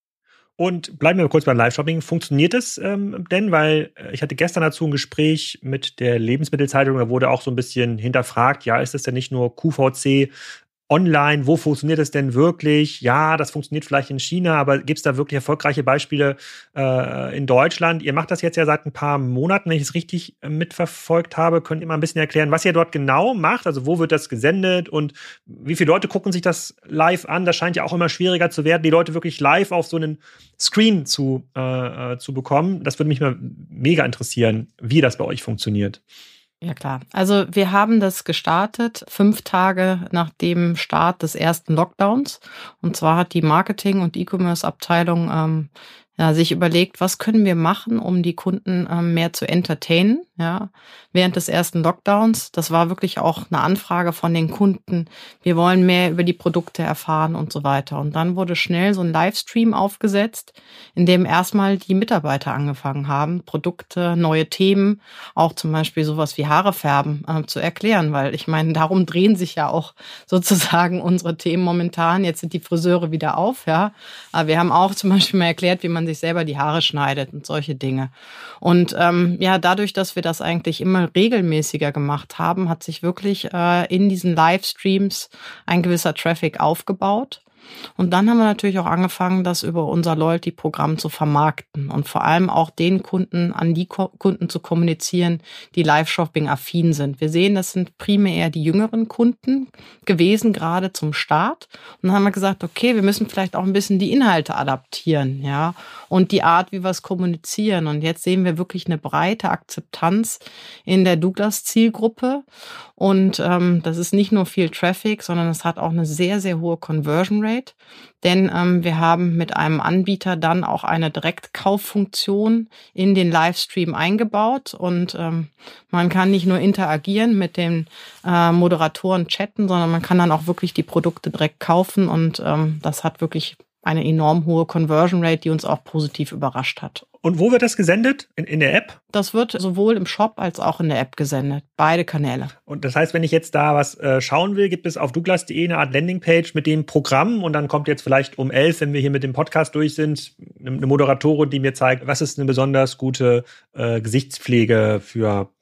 Speaker 1: Und bleiben wir kurz beim Live-Shopping. Funktioniert es ähm, denn? Weil äh, ich hatte gestern dazu ein Gespräch mit der Lebensmittelzeitung, da wurde auch so ein bisschen hinterfragt, ja, ist das denn nicht nur Q V C online? Wo funktioniert es denn wirklich? Ja, das funktioniert vielleicht in China, aber gibt es da wirklich erfolgreiche Beispiele äh, in Deutschland? Ihr macht das jetzt ja seit ein paar Monaten, wenn ich es richtig äh, mitverfolgt habe. Könnt ihr mal ein bisschen erklären, was ihr dort genau macht? Also wo wird das gesendet und wie viele Leute gucken sich das live an? Das scheint ja auch immer schwieriger zu werden, die Leute wirklich live auf so einen Screen zu, äh, zu bekommen. Das würde mich mal mega interessieren, wie das bei euch funktioniert.
Speaker 3: Ja, klar. Also wir haben das gestartet, fünf Tage nach dem Start des ersten Lockdowns. Und zwar hat die Marketing- und E-Commerce-Abteilung ähm, ja, sich überlegt, was können wir machen, um die Kunden ähm, mehr zu entertainen, ja, während des ersten Lockdowns. Das war wirklich auch eine Anfrage von den Kunden. Wir wollen mehr über die Produkte erfahren und so weiter. Und dann wurde schnell so ein Livestream aufgesetzt, in dem erstmal die Mitarbeiter angefangen haben, Produkte, neue Themen, auch zum Beispiel sowas wie Haare färben, äh, zu erklären. Weil ich meine, darum drehen sich ja auch sozusagen unsere Themen momentan. Jetzt sind die Friseure wieder auf, ja. Aber wir haben auch zum Beispiel mal erklärt, wie man sich selber die Haare schneidet und solche Dinge. Und ähm, ja, dadurch, dass wir das eigentlich immer regelmäßiger gemacht haben, hat sich wirklich äh, in diesen Livestreams ein gewisser Traffic aufgebaut. Und dann haben wir natürlich auch angefangen, das über unser Loyalty-Programm zu vermarkten und vor allem auch den Kunden, an die Ko- Kunden zu kommunizieren, die Live-Shopping-affin sind. Wir sehen, das sind primär die jüngeren Kunden gewesen, gerade zum Start. Und dann haben wir gesagt, okay, wir müssen vielleicht auch ein bisschen die Inhalte adaptieren, ja, und die Art, wie wir es kommunizieren. Und jetzt sehen wir wirklich eine breite Akzeptanz in der Douglas-Zielgruppe. Und ähm, das ist nicht nur viel Traffic, sondern es hat auch eine sehr, sehr hohe Conversion Rate. Denn ähm, wir haben mit einem Anbieter dann auch eine Direktkauffunktion in den Livestream eingebaut. Und ähm, man kann nicht nur interagieren mit den äh, Moderatoren chatten, sondern man kann dann auch wirklich die Produkte direkt kaufen. Und ähm, das hat wirklich eine enorm hohe Conversion Rate, die uns auch positiv überrascht hat.
Speaker 1: Und wo wird das gesendet? In, in der App?
Speaker 3: Das wird sowohl im Shop als auch in der App gesendet. Beide Kanäle.
Speaker 1: Und das heißt, wenn ich jetzt da was äh, schauen will, gibt es auf douglas punkt de eine Art Landingpage mit dem Programm und dann kommt jetzt vielleicht um elf, wenn wir hier mit dem Podcast durch sind, eine Moderatorin, die mir zeigt, was ist eine besonders gute äh, Gesichtspflege für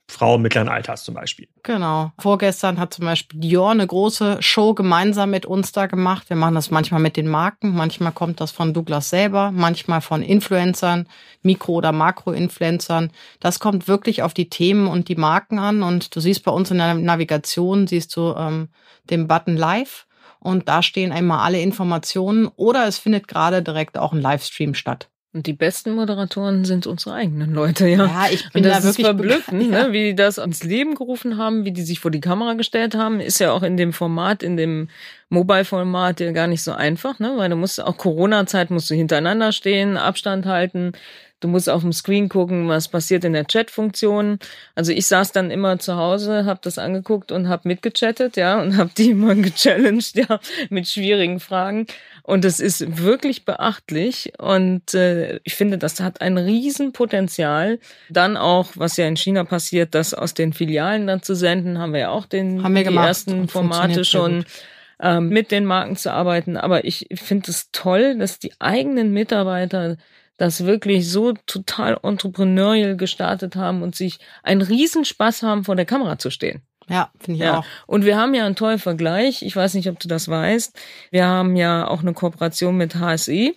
Speaker 1: Frau mittleren Alters zum Beispiel.
Speaker 3: Genau. Vorgestern hat zum Beispiel Dior eine große Show gemeinsam mit uns da gemacht. Wir machen das manchmal mit den Marken, manchmal kommt das von Douglas selber, manchmal von Influencern, Mikro- oder Makro-Influencern. Das kommt wirklich auf die Themen und die Marken an. Und du siehst bei uns in der Navigation, siehst du ähm, den Button Live. Und da stehen einmal alle Informationen. Oder es findet gerade direkt auch ein Livestream statt.
Speaker 2: Und die besten Moderatoren sind unsere eigenen Leute, ja.
Speaker 3: Ja, ich bin
Speaker 2: und das
Speaker 3: da wirklich
Speaker 2: ist verblüffend,
Speaker 3: ja.
Speaker 2: ne, wie die das ins Leben gerufen haben, wie die sich vor die Kamera gestellt haben. Ist ja auch in dem Format, in dem Mobile-Format ja gar nicht so einfach, ne, weil du musst auch Corona-Zeit musst du hintereinander stehen, Abstand halten. Du musst auf dem Screen gucken, was passiert in der Chat-Funktion. Also ich saß dann immer zu Hause, habe das angeguckt und habe mitgechattet, ja, und habe die immer gechallenged, ja, mit schwierigen Fragen. Und es ist wirklich beachtlich und äh, ich finde, das hat ein Riesenpotenzial. Dann auch, was ja in China passiert, das aus den Filialen dann zu senden, haben wir ja auch den,
Speaker 3: haben wir
Speaker 2: die
Speaker 3: gemacht.
Speaker 2: ersten Formate schon ähm, mit den Marken zu arbeiten. Aber ich finde es toll, dass die eigenen Mitarbeiter das wirklich so total entrepreneurial gestartet haben und sich einen Riesenspaß haben, vor der Kamera zu stehen.
Speaker 3: Ja, finde ich
Speaker 2: ja.
Speaker 3: auch.
Speaker 2: Und wir haben ja einen tollen Vergleich. Ich weiß nicht, ob du das weißt. Wir haben ja auch eine Kooperation mit H S E,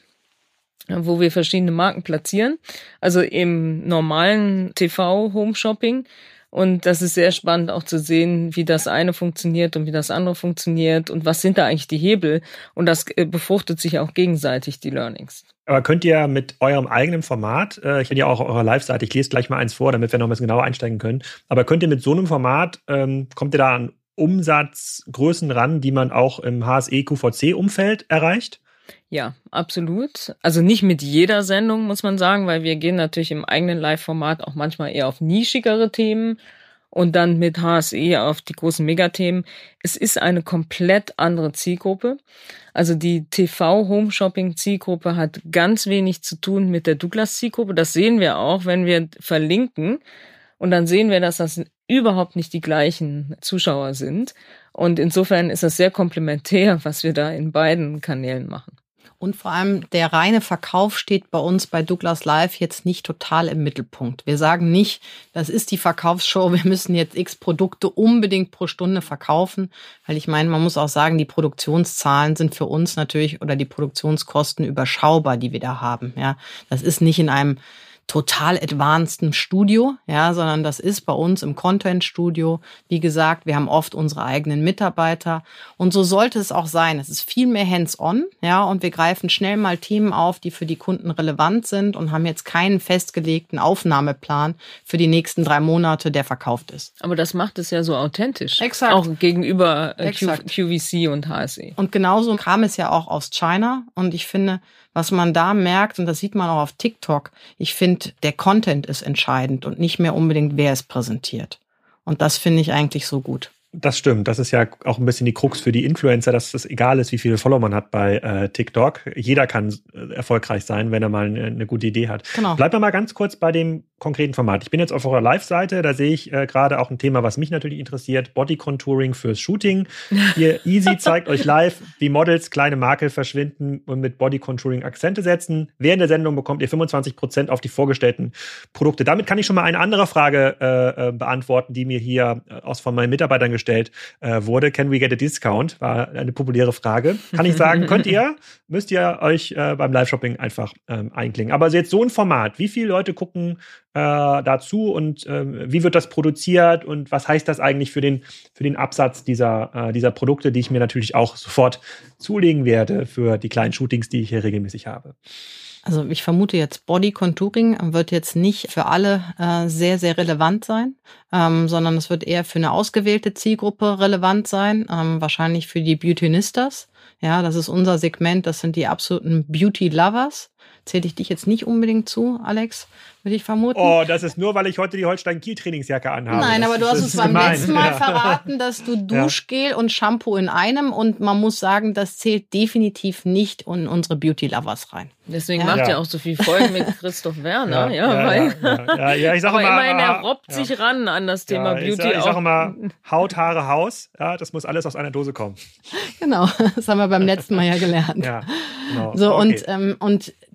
Speaker 2: wo wir verschiedene Marken platzieren. Also im normalen T V-Home-Shopping. Und das ist sehr spannend auch zu sehen, wie das eine funktioniert und wie das andere funktioniert und was sind da eigentlich die Hebel. Und das befruchtet sich auch gegenseitig, die Learnings.
Speaker 1: Aber könnt ihr mit eurem eigenen Format, äh, ich bin ja auch auf eurer Live-Seite, ich lese gleich mal eins vor, damit wir noch ein bisschen genauer einsteigen können, aber könnt ihr mit so einem Format, ähm, kommt ihr da an Umsatzgrößen ran, die man auch im H S E Q V C-Umfeld erreicht?
Speaker 2: Ja, absolut. Also nicht mit jeder Sendung, muss man sagen, weil wir gehen natürlich im eigenen Live-Format auch manchmal eher auf nischigere Themen und dann mit H S E auf die großen Megathemen. Es ist eine komplett andere Zielgruppe. Also die T V-Home-Shopping-Zielgruppe hat ganz wenig zu tun mit der Douglas-Zielgruppe. Das sehen wir auch, wenn wir verlinken. Und dann sehen wir, dass das überhaupt nicht die gleichen Zuschauer sind. Und insofern ist das sehr komplementär, was wir da in beiden Kanälen machen.
Speaker 3: Und vor allem der reine Verkauf steht bei uns bei Douglas Live jetzt nicht total im Mittelpunkt. Wir sagen nicht, das ist die Verkaufsshow, wir müssen jetzt x Produkte unbedingt pro Stunde verkaufen. Weil ich meine, man muss auch sagen, die Produktionszahlen sind für uns natürlich oder die Produktionskosten überschaubar, die wir da haben. Ja, das ist nicht in einem total advanceden Studio, ja, sondern das ist bei uns im Content-Studio. Wie gesagt, wir haben oft unsere eigenen Mitarbeiter und so sollte es auch sein. Es ist viel mehr hands-on, ja, und wir greifen schnell mal Themen auf, die für die Kunden relevant sind und haben jetzt keinen festgelegten Aufnahmeplan für die nächsten drei Monate, der verkauft ist.
Speaker 2: Aber das macht es ja so authentisch.
Speaker 3: Exakt.
Speaker 2: Auch gegenüber äh,
Speaker 3: Exakt.
Speaker 2: Q V C und H S E.
Speaker 3: Und genauso kam es ja auch aus China und ich finde, was man da merkt, und das sieht man auch auf TikTok, ich finde, der Content ist entscheidend und nicht mehr unbedingt, wer es präsentiert. Und das finde ich eigentlich so gut.
Speaker 1: Das stimmt. Das ist ja auch ein bisschen die Krux für die Influencer, dass es egal ist, wie viele Follower man hat bei äh, TikTok. Jeder kann äh, erfolgreich sein, wenn er mal eine, eine gute Idee hat.
Speaker 3: Genau.
Speaker 1: Bleiben wir mal ganz kurz bei dem konkreten Format. Ich bin jetzt auf eurer Live-Seite, da sehe ich äh, gerade auch ein Thema, was mich natürlich interessiert, Body-Contouring fürs Shooting. Hier Easy zeigt euch live, wie Models kleine Makel verschwinden und mit Body-Contouring Akzente setzen. Während der Sendung bekommt ihr fünfundzwanzig Prozent auf die vorgestellten Produkte. Damit kann ich schon mal eine andere Frage äh, beantworten, die mir hier äh, aus von meinen Mitarbeitern gestellt äh, wurde. Can we get a discount? War eine populäre Frage. Kann ich sagen, könnt ihr, müsst ihr euch äh, beim Live-Shopping einfach ähm, einklingen. Aber jetzt so ein Format, wie viele Leute gucken äh, dazu und äh, wie wird das produziert und was heißt das eigentlich für den, für den Absatz dieser, äh, dieser Produkte, die ich mir natürlich auch sofort zulegen werde für die kleinen Shootings, die ich hier regelmäßig habe?
Speaker 3: Also ich vermute jetzt, Body Contouring wird jetzt nicht für alle äh, sehr, sehr relevant sein, ähm, sondern es wird eher für eine ausgewählte Zielgruppe relevant sein, ähm, wahrscheinlich für die Beautynistas. Ja, das ist unser Segment, das sind die absoluten Beauty-Lovers. Zähle ich dich jetzt nicht unbedingt zu, Alex, würde ich vermuten.
Speaker 1: Oh, das ist nur, weil ich heute die Holstein-Kiel-Trainingsjacke anhabe.
Speaker 3: Nein,
Speaker 1: das
Speaker 3: aber
Speaker 1: ist,
Speaker 3: du hast uns beim
Speaker 1: gemein.
Speaker 3: letzten Mal
Speaker 1: ja.
Speaker 3: verraten, dass du Duschgel ja. und Shampoo in einem und man muss sagen, das zählt definitiv nicht in unsere Beauty-Lovers rein.
Speaker 2: Deswegen
Speaker 3: ja.
Speaker 2: macht
Speaker 1: ja.
Speaker 2: er auch so viel Folgen mit Christoph Werner, ja,
Speaker 1: ja, ja,
Speaker 2: weil
Speaker 1: ja, ja, ja, ich sag
Speaker 2: aber
Speaker 1: immer,
Speaker 2: immerhin, er
Speaker 1: ah,
Speaker 2: robbt
Speaker 1: ja.
Speaker 2: sich ran an das Thema
Speaker 1: ja,
Speaker 2: Beauty.
Speaker 1: Ich, ich
Speaker 2: auch.
Speaker 1: sage immer, Haut, Haare, Haus, ja, das muss alles aus einer Dose kommen.
Speaker 3: Genau, das haben wir beim letzten Mal ja gelernt.
Speaker 1: Ja, genau.
Speaker 3: So,
Speaker 1: okay.
Speaker 3: und, ähm, und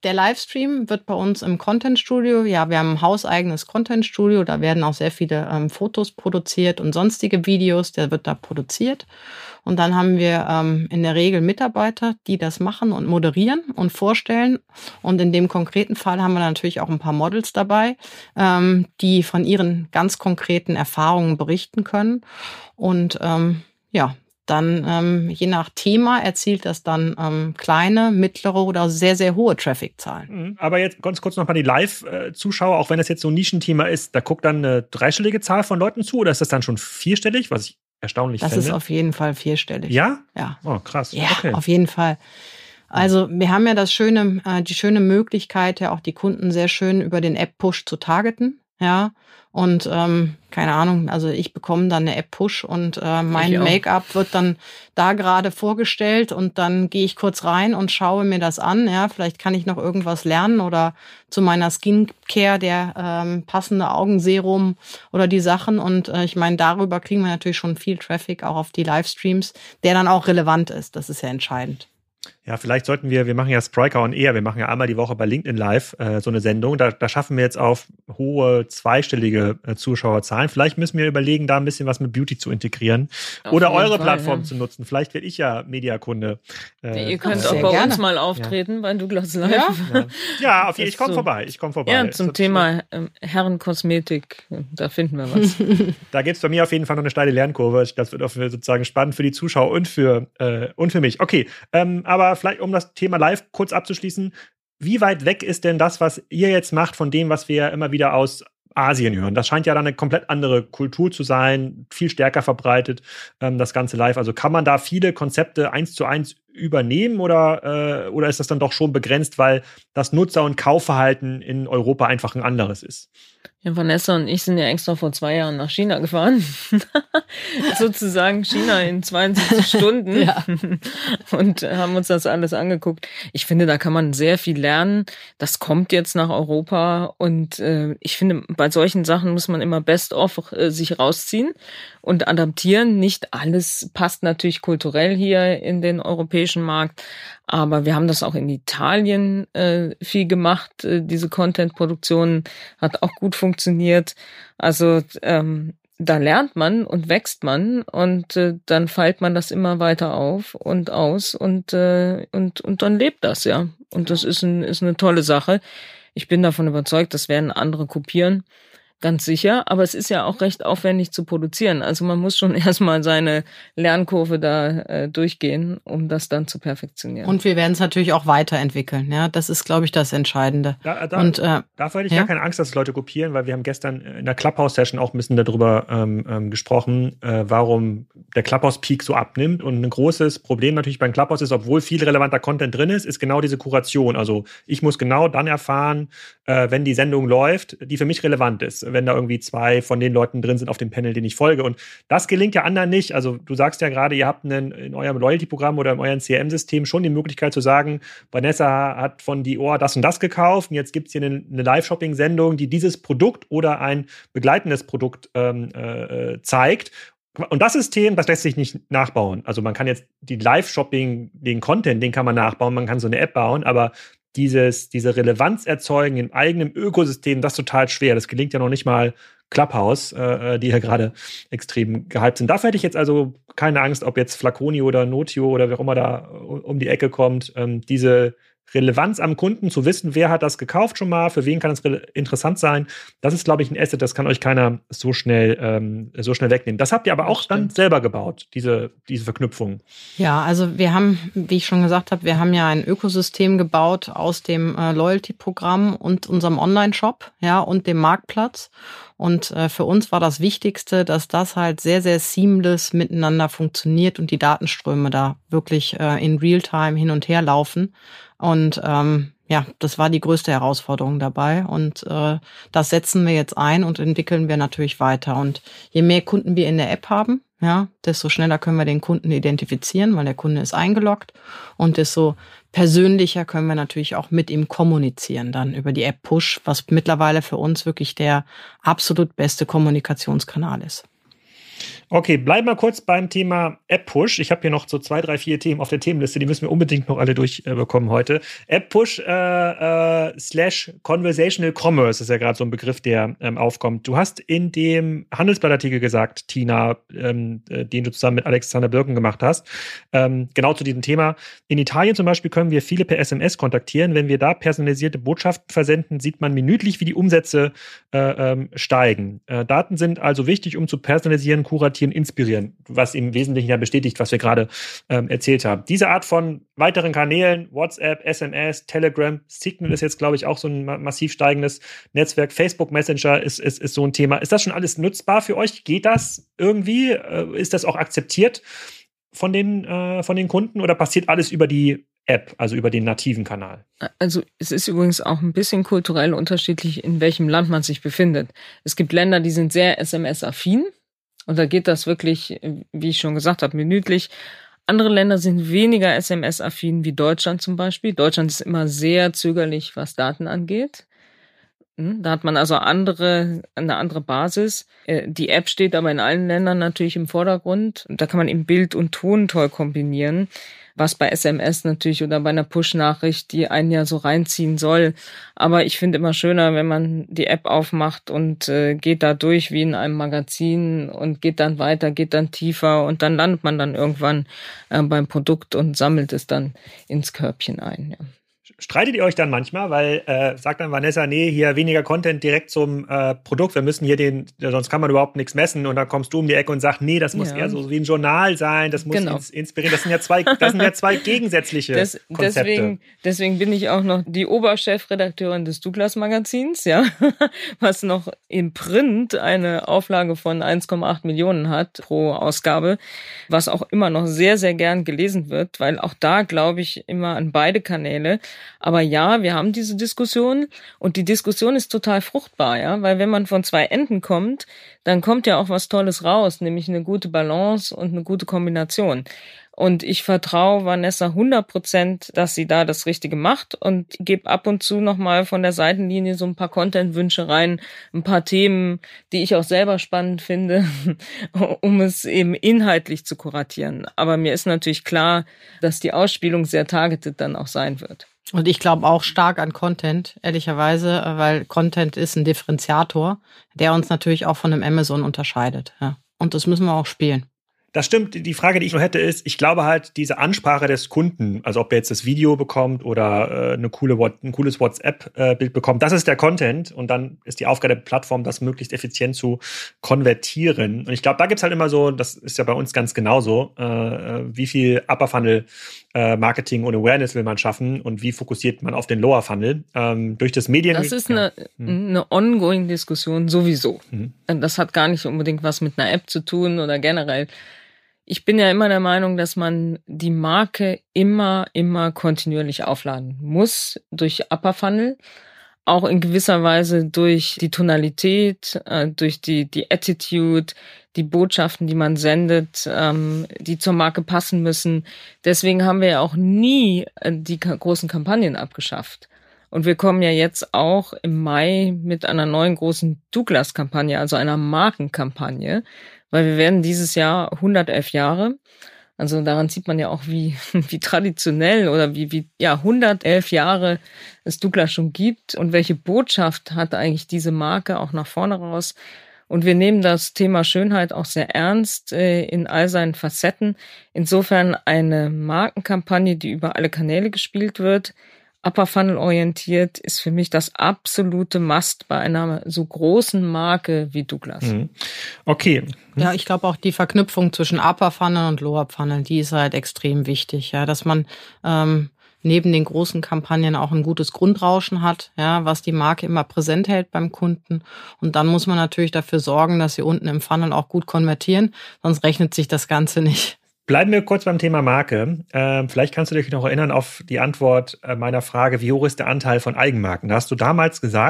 Speaker 3: der Livestream wird bei uns im Content Studio, ja, wir haben ein hauseigenes Content Studio, da werden auch sehr viele ähm, Fotos produziert und sonstige Videos, der wird da produziert. Und dann haben wir ähm, in der Regel Mitarbeiter, die das machen und moderieren und vorstellen. Und in dem konkreten Fall haben wir natürlich auch ein paar Models dabei, ähm, die von ihren ganz konkreten Erfahrungen berichten können. Und ähm, ja, dann ähm, je nach Thema erzielt das dann ähm, kleine, mittlere oder sehr, sehr hohe Traffic-Zahlen.
Speaker 1: Aber jetzt ganz kurz nochmal die Live-Zuschauer, auch wenn das jetzt so ein Nischenthema ist, da guckt dann eine dreistellige Zahl von Leuten zu oder ist das dann schon vierstellig, was ich erstaunlich
Speaker 3: das
Speaker 1: fände?
Speaker 3: Das ist auf jeden Fall vierstellig.
Speaker 1: Ja?
Speaker 3: Ja.
Speaker 1: Oh, krass.
Speaker 3: Ja,
Speaker 1: okay.
Speaker 3: Auf jeden Fall. Also wir haben ja das schöne, äh, die schöne Möglichkeit, ja auch die Kunden sehr schön über den App-Push zu targeten. Ja, und ähm, keine Ahnung, also ich bekomme dann eine App-Push und äh, mein Make-up wird dann da gerade vorgestellt und dann gehe ich kurz rein und schaue mir das an. Ja, vielleicht kann ich noch irgendwas lernen oder zu meiner Skincare der ähm, passende Augenserum oder die Sachen. Und äh, ich meine, darüber kriegen wir natürlich schon viel Traffic auch auf die Livestreams, der dann auch relevant ist. Das ist ja entscheidend.
Speaker 1: Ja, vielleicht sollten wir, wir machen ja Spryker on Air, wir machen ja einmal die Woche bei LinkedIn Live äh, so eine Sendung, da, da schaffen wir jetzt auf hohe zweistellige äh, Zuschauerzahlen. Vielleicht müssen wir überlegen, da ein bisschen was mit Beauty zu integrieren auf oder eure Fall, Plattform ja. zu nutzen. Vielleicht werde ich ja Mediakunde. Äh,
Speaker 2: Ihr könnt auch bei gerne. uns mal auftreten, ja. bei Douglas Live.
Speaker 1: Ja, ja. ja auf jeden Fall, ich komme so. vorbei, ich komme vorbei.
Speaker 2: Ja, zum
Speaker 1: so,
Speaker 2: Thema ähm, Herrenkosmetik, da finden wir was.
Speaker 1: Da gibt es bei mir auf jeden Fall noch eine steile Lernkurve. Das wird auch für, sozusagen spannend für die Zuschauer und für, äh, und für mich. Okay, ähm, aber vielleicht, um das Thema Live kurz abzuschließen, wie weit weg ist denn das, was ihr jetzt macht, von dem, was wir immer wieder aus Asien hören? Das scheint ja dann eine komplett andere Kultur zu sein, viel stärker verbreitet, ähm, das ganze Live. Also kann man da viele Konzepte eins zu eins übernehmen oder, äh, oder ist das dann doch schon begrenzt, weil das Nutzer- und Kaufverhalten in Europa einfach ein anderes ist?
Speaker 2: Ja, Vanessa und ich sind ja extra vor zwei Jahren nach China gefahren. Sozusagen China in zweiundsiebzig Stunden. Ja. Und haben uns das alles angeguckt. Ich finde, da kann man sehr viel lernen. Das kommt jetzt nach Europa. Und äh, ich finde, bei solchen Sachen muss man immer best of äh, sich rausziehen und adaptieren. Nicht alles passt natürlich kulturell hier in den europäischen Markt. Aber wir haben das auch in Italien äh, viel gemacht. Äh, diese Content-Produktion hat auch gut funktioniert. Also ähm, da lernt man und wächst man und äh, dann feilt man das immer weiter auf und aus und äh, und und dann lebt das, ja. Und das ist ein, ist eine tolle Sache. Ich bin davon überzeugt, das werden andere kopieren. Ganz sicher, aber es ist ja auch recht aufwendig zu produzieren. Also man muss schon erstmal seine Lernkurve da äh, durchgehen, um das dann zu perfektionieren.
Speaker 3: Und wir werden es natürlich auch weiterentwickeln. Ja, das ist, glaube ich, das Entscheidende.
Speaker 1: Da, da,
Speaker 3: Und äh,
Speaker 1: dafür hätte ich
Speaker 3: ja?
Speaker 1: gar keine Angst, dass Leute kopieren, weil wir haben gestern in der Clubhouse-Session auch ein bisschen darüber ähm, ähm, gesprochen, äh, warum der Clubhouse-Peak so abnimmt. Und ein großes Problem natürlich beim Clubhouse ist, obwohl viel relevanter Content drin ist, ist genau diese Kuration. Also ich muss genau dann erfahren, äh, wenn die Sendung läuft, die für mich relevant ist. Wenn da irgendwie zwei von den Leuten drin sind auf dem Panel, den ich folge. Und das gelingt ja anderen nicht. Also du sagst ja gerade, ihr habt einen, in eurem Loyalty-Programm oder in eurem C R M-System schon die Möglichkeit zu sagen, Vanessa hat von Dior das und das gekauft und jetzt gibt es hier eine, eine Live-Shopping-Sendung, die dieses Produkt oder ein begleitendes Produkt ähm, äh, zeigt. Und das System, das lässt sich nicht nachbauen. Also man kann jetzt die Live-Shopping, den Content, den kann man nachbauen, man kann so eine App bauen, aber Dieses, diese Relevanz erzeugen im eigenen Ökosystem, das ist total schwer. Das gelingt ja noch nicht mal Clubhouse, äh, die ja gerade extrem gehypt sind. Dafür hätte ich jetzt also keine Angst, ob jetzt Flaconi oder Notio oder wer auch immer da um die Ecke kommt, ähm, diese Relevanz am Kunden zu wissen, wer hat das gekauft schon mal, für wen kann es interessant sein. Das ist, glaube ich, ein Asset, das kann euch keiner so schnell, ähm, so schnell wegnehmen. Das habt ihr aber auch dann selber gebaut, diese, diese Verknüpfung.
Speaker 3: Ja, also wir haben, wie ich schon gesagt habe, wir haben ja ein Ökosystem gebaut aus dem äh, Loyalty-Programm und unserem Online-Shop, ja, und dem Marktplatz. Und äh, für uns war das Wichtigste, dass das halt sehr, sehr seamless miteinander funktioniert und die Datenströme da wirklich äh, in Realtime hin und her laufen. Und ähm, ja, das war die größte Herausforderung dabei. Und äh, das setzen wir jetzt ein und entwickeln wir natürlich weiter. Und je mehr Kunden wir in der App haben, ja, desto schneller können wir den Kunden identifizieren, weil der Kunde ist eingeloggt. Und desto persönlicher können wir natürlich auch mit ihm kommunizieren, dann über die App Push, was mittlerweile für uns wirklich der absolut beste Kommunikationskanal ist.
Speaker 1: Okay, bleiben wir kurz beim Thema App-Push. Ich habe hier noch so zwei, drei, vier Themen auf der Themenliste, die müssen wir unbedingt noch alle durchbekommen äh, heute. App-Push äh, äh, slash Conversational Commerce ist ja gerade so ein Begriff, der ähm, aufkommt. Du hast in dem Handelsblattartikel gesagt, Tina, ähm, äh, den du zusammen mit Alexander Birken gemacht hast, ähm, genau zu diesem Thema. In Italien zum Beispiel können wir viele per S M S kontaktieren. Wenn wir da personalisierte Botschaften versenden, sieht man minütlich, wie die Umsätze äh, ähm, steigen. Äh, Daten sind also wichtig, um zu personalisieren, kuratieren, inspirieren, was im Wesentlichen ja bestätigt, was wir gerade ähm, erzählt haben. Diese Art von weiteren Kanälen, WhatsApp, S M S, Telegram, Signal ist jetzt, glaube ich, auch so ein massiv steigendes Netzwerk, Facebook Messenger ist, ist, ist so ein Thema. Ist das schon alles nutzbar für euch? Geht das irgendwie? Äh, ist das auch akzeptiert von den, äh, von den Kunden oder passiert alles über die App, also über den nativen Kanal?
Speaker 2: Also es ist übrigens auch ein bisschen kulturell unterschiedlich, in welchem Land man sich befindet. Es gibt Länder, die sind sehr S M S-affin und da geht das wirklich, wie ich schon gesagt habe, minütlich. Andere Länder sind weniger S M S-affin wie Deutschland zum Beispiel. Deutschland ist immer sehr zögerlich, was Daten angeht. Da hat man also andere, eine andere Basis. Die App steht aber in allen Ländern natürlich im Vordergrund. Da kann man eben Bild und Ton toll kombinieren, was bei S M S natürlich oder bei einer Push-Nachricht, die einen ja so reinziehen soll. Aber ich finde immer schöner, wenn man die App aufmacht und äh, geht da durch wie in einem Magazin und geht dann weiter, geht dann tiefer und dann landet man dann irgendwann äh, beim Produkt und sammelt es dann ins Körbchen ein, ja.
Speaker 1: Streitet ihr euch dann manchmal, weil äh, sagt dann Vanessa, nee, hier weniger Content direkt zum äh, Produkt, wir müssen hier den, sonst kann man überhaupt nichts messen und dann kommst du um die Ecke und sagst, nee, das muss ja eher so wie ein Journal sein, das muss
Speaker 2: genau.
Speaker 1: ins, inspirieren. Das sind ja zwei, das sind ja zwei gegensätzliche
Speaker 2: das,
Speaker 1: Konzepte.
Speaker 2: Deswegen, deswegen bin ich auch noch die Oberchefredakteurin des Douglas Magazins, ja, was noch im Print eine Auflage von eins Komma acht Millionen hat pro Ausgabe, was auch immer noch sehr, sehr gern gelesen wird, weil auch da glaube ich immer an beide Kanäle. Aber ja, wir haben diese Diskussion und die Diskussion ist total fruchtbar, ja, weil wenn man von zwei Enden kommt, dann kommt ja auch was Tolles raus, nämlich eine gute Balance und eine gute Kombination. Und ich vertraue Vanessa hundert Prozent, dass sie da das Richtige macht und gebe ab und zu nochmal von der Seitenlinie so ein paar Content-Wünsche rein, ein paar Themen, die ich auch selber spannend finde, um es eben inhaltlich zu kuratieren. Aber mir ist natürlich klar, dass die Ausspielung sehr targeted dann auch sein wird.
Speaker 3: Und ich glaube auch stark an Content, ehrlicherweise, weil Content ist ein Differenziator, der uns natürlich auch von einem Amazon unterscheidet. Ja. Und das müssen wir auch spielen.
Speaker 1: Das stimmt. Die Frage, die ich noch hätte, ist, ich glaube halt, diese Ansprache des Kunden, also ob er jetzt das Video bekommt oder äh, eine coole, ein cooles WhatsApp-Bild bekommt, das ist der Content und dann ist die Aufgabe der Plattform, das möglichst effizient zu konvertieren. Und ich glaube, da gibt's halt immer so, das ist ja bei uns ganz genauso, äh, wie viel Upper-Funnel-Marketing äh, und Awareness will man schaffen und wie fokussiert man auf den Lower-Funnel ähm, durch das Medien.
Speaker 2: Das ist eine, ja. eine ongoing Diskussion sowieso. Mhm. Das hat gar nicht unbedingt was mit einer App zu tun oder generell. Ich bin ja immer der Meinung, dass man die Marke immer, immer kontinuierlich aufladen muss durch Upper Funnel, auch in gewisser Weise durch die Tonalität, durch die, die Attitude, die Botschaften, die man sendet, die zur Marke passen müssen. Deswegen haben wir ja auch nie die großen Kampagnen abgeschafft. Und wir kommen ja jetzt auch im Mai mit einer neuen großen Douglas-Kampagne, also einer Markenkampagne, weil wir werden dieses Jahr hundertelf Jahre. Also daran sieht man ja auch, wie, wie traditionell oder wie, wie, ja, hundertelf Jahre es Douglas schon gibt und welche Botschaft hat eigentlich diese Marke auch nach vorne raus. Und wir nehmen das Thema Schönheit auch sehr ernst äh, in all seinen Facetten. Insofern eine Markenkampagne, die über alle Kanäle gespielt wird, Upper Funnel orientiert, ist für mich das absolute Must bei einer so großen Marke wie Douglas.
Speaker 1: Mhm. Okay.
Speaker 3: Ja, ich glaube auch die Verknüpfung zwischen Upper Funnel und Lower Funnel, die ist halt extrem wichtig, ja, dass man ähm, neben den großen Kampagnen auch ein gutes Grundrauschen hat, ja, was die Marke immer präsent hält beim Kunden. Und dann muss man natürlich dafür sorgen, dass sie unten im Funnel auch gut konvertieren, sonst rechnet sich das Ganze nicht.
Speaker 1: Bleiben wir kurz beim Thema Marke. Ähm, vielleicht kannst du dich noch erinnern auf die Antwort äh, meiner Frage, wie hoch ist der Anteil von Eigenmarken? Da hast du damals gesagt, vor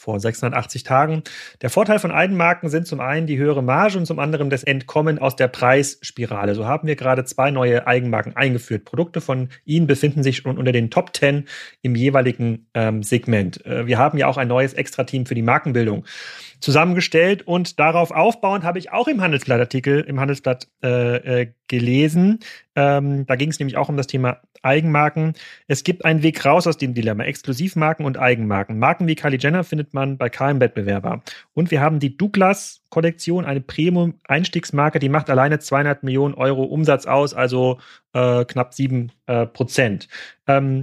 Speaker 1: vor sechshundertachtzig Tagen. Der Vorteil von Eigenmarken sind zum einen die höhere Marge und zum anderen das Entkommen aus der Preisspirale. So haben wir gerade zwei neue Eigenmarken eingeführt. Produkte von ihnen befinden sich schon unter den Top zehn im jeweiligen ähm, Segment. Äh, wir haben ja auch ein neues Extra-Team für die Markenbildung zusammengestellt und darauf aufbauend habe ich auch im Handelsblatt-Artikel, im Handelsblatt äh, äh, gelesen. Ähm, da ging es nämlich auch um das Thema Eigenmarken. Es gibt einen Weg raus aus dem Dilemma. Exklusivmarken und Eigenmarken. Marken wie Kylie Jenner findet man bei keinem Wettbewerber. Und wir haben die Douglas-Kollektion, eine Premium-Einstiegsmarke, die macht alleine zweihundert Millionen Euro Umsatz aus, also äh, knapp sieben äh, Prozent. Ähm,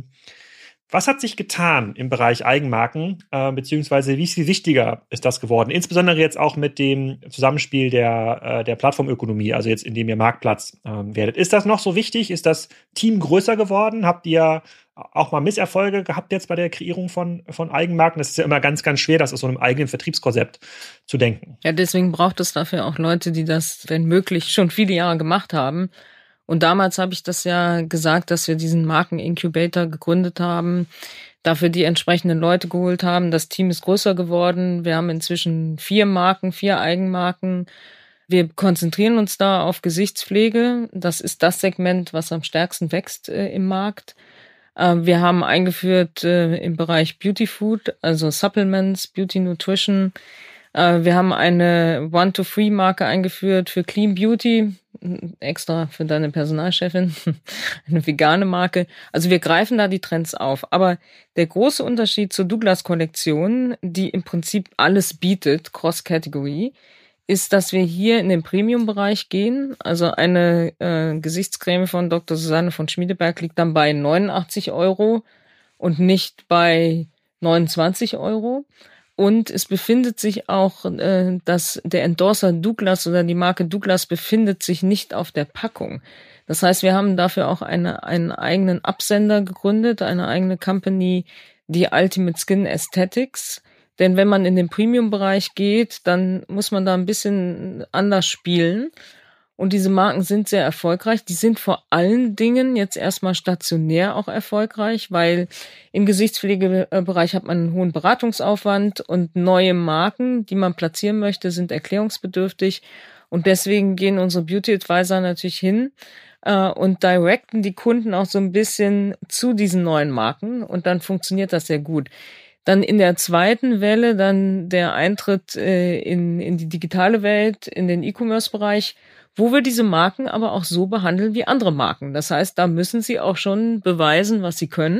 Speaker 1: Was hat sich getan im Bereich Eigenmarken, äh, beziehungsweise wie viel wichtiger ist das geworden? Insbesondere jetzt auch mit dem Zusammenspiel der, äh, der Plattformökonomie, also jetzt indem ihr Marktplatz äh, werdet. Ist das noch so wichtig? Ist das Team größer geworden? Habt ihr auch mal Misserfolge gehabt jetzt bei der Kreierung von, von Eigenmarken? Das ist ja immer ganz, ganz schwer, das aus so einem eigenen Vertriebskonzept zu denken.
Speaker 2: Ja, deswegen braucht es dafür auch Leute, die das, wenn möglich, schon viele Jahre gemacht haben. Und damals habe ich das ja gesagt, dass wir diesen Markenincubator gegründet haben, dafür die entsprechenden Leute geholt haben. Das Team ist größer geworden. Wir haben inzwischen vier Marken, vier Eigenmarken. Wir konzentrieren uns da auf Gesichtspflege. Das ist das Segment, was am stärksten wächst äh, im Markt. Äh, wir haben eingeführt äh, im Bereich Beauty Food, also Supplements, Beauty Nutrition. Äh, wir haben eine One-to-Free-Marke eingeführt für Clean Beauty, extra für deine Personalchefin, eine vegane Marke. Also wir greifen da die Trends auf. Aber der große Unterschied zur Douglas-Kollektion, die im Prinzip alles bietet, Cross-Category, ist, dass wir hier in den Premium-Bereich gehen. Also eine äh, Gesichtscreme von Doktor Susanne von Schmiedeberg liegt dann bei neunundachtzig Euro und nicht bei neunundzwanzig Euro. Und es befindet sich auch, äh, dass der Endorser Douglas oder die Marke Douglas befindet sich nicht auf der Packung. Das heißt, wir haben dafür auch eine, einen eigenen Absender gegründet, eine eigene Company, die Ultimate Skin Aesthetics. Denn wenn man in den Premium-Bereich geht, dann muss man da ein bisschen anders spielen. Und diese Marken sind sehr erfolgreich. Die sind vor allen Dingen jetzt erstmal stationär auch erfolgreich, weil im Gesichtspflegebereich hat man einen hohen Beratungsaufwand und neue Marken, die man platzieren möchte, sind erklärungsbedürftig. Und deswegen gehen unsere Beauty Advisor natürlich hin äh, und directen die Kunden auch so ein bisschen zu diesen neuen Marken. Und dann funktioniert das sehr gut. Dann in der zweiten Welle, dann der Eintritt äh, in, in die digitale Welt, in den E-Commerce-Bereich, wo wir diese Marken aber auch so behandeln wie andere Marken. Das heißt, da müssen sie auch schon beweisen, was sie können.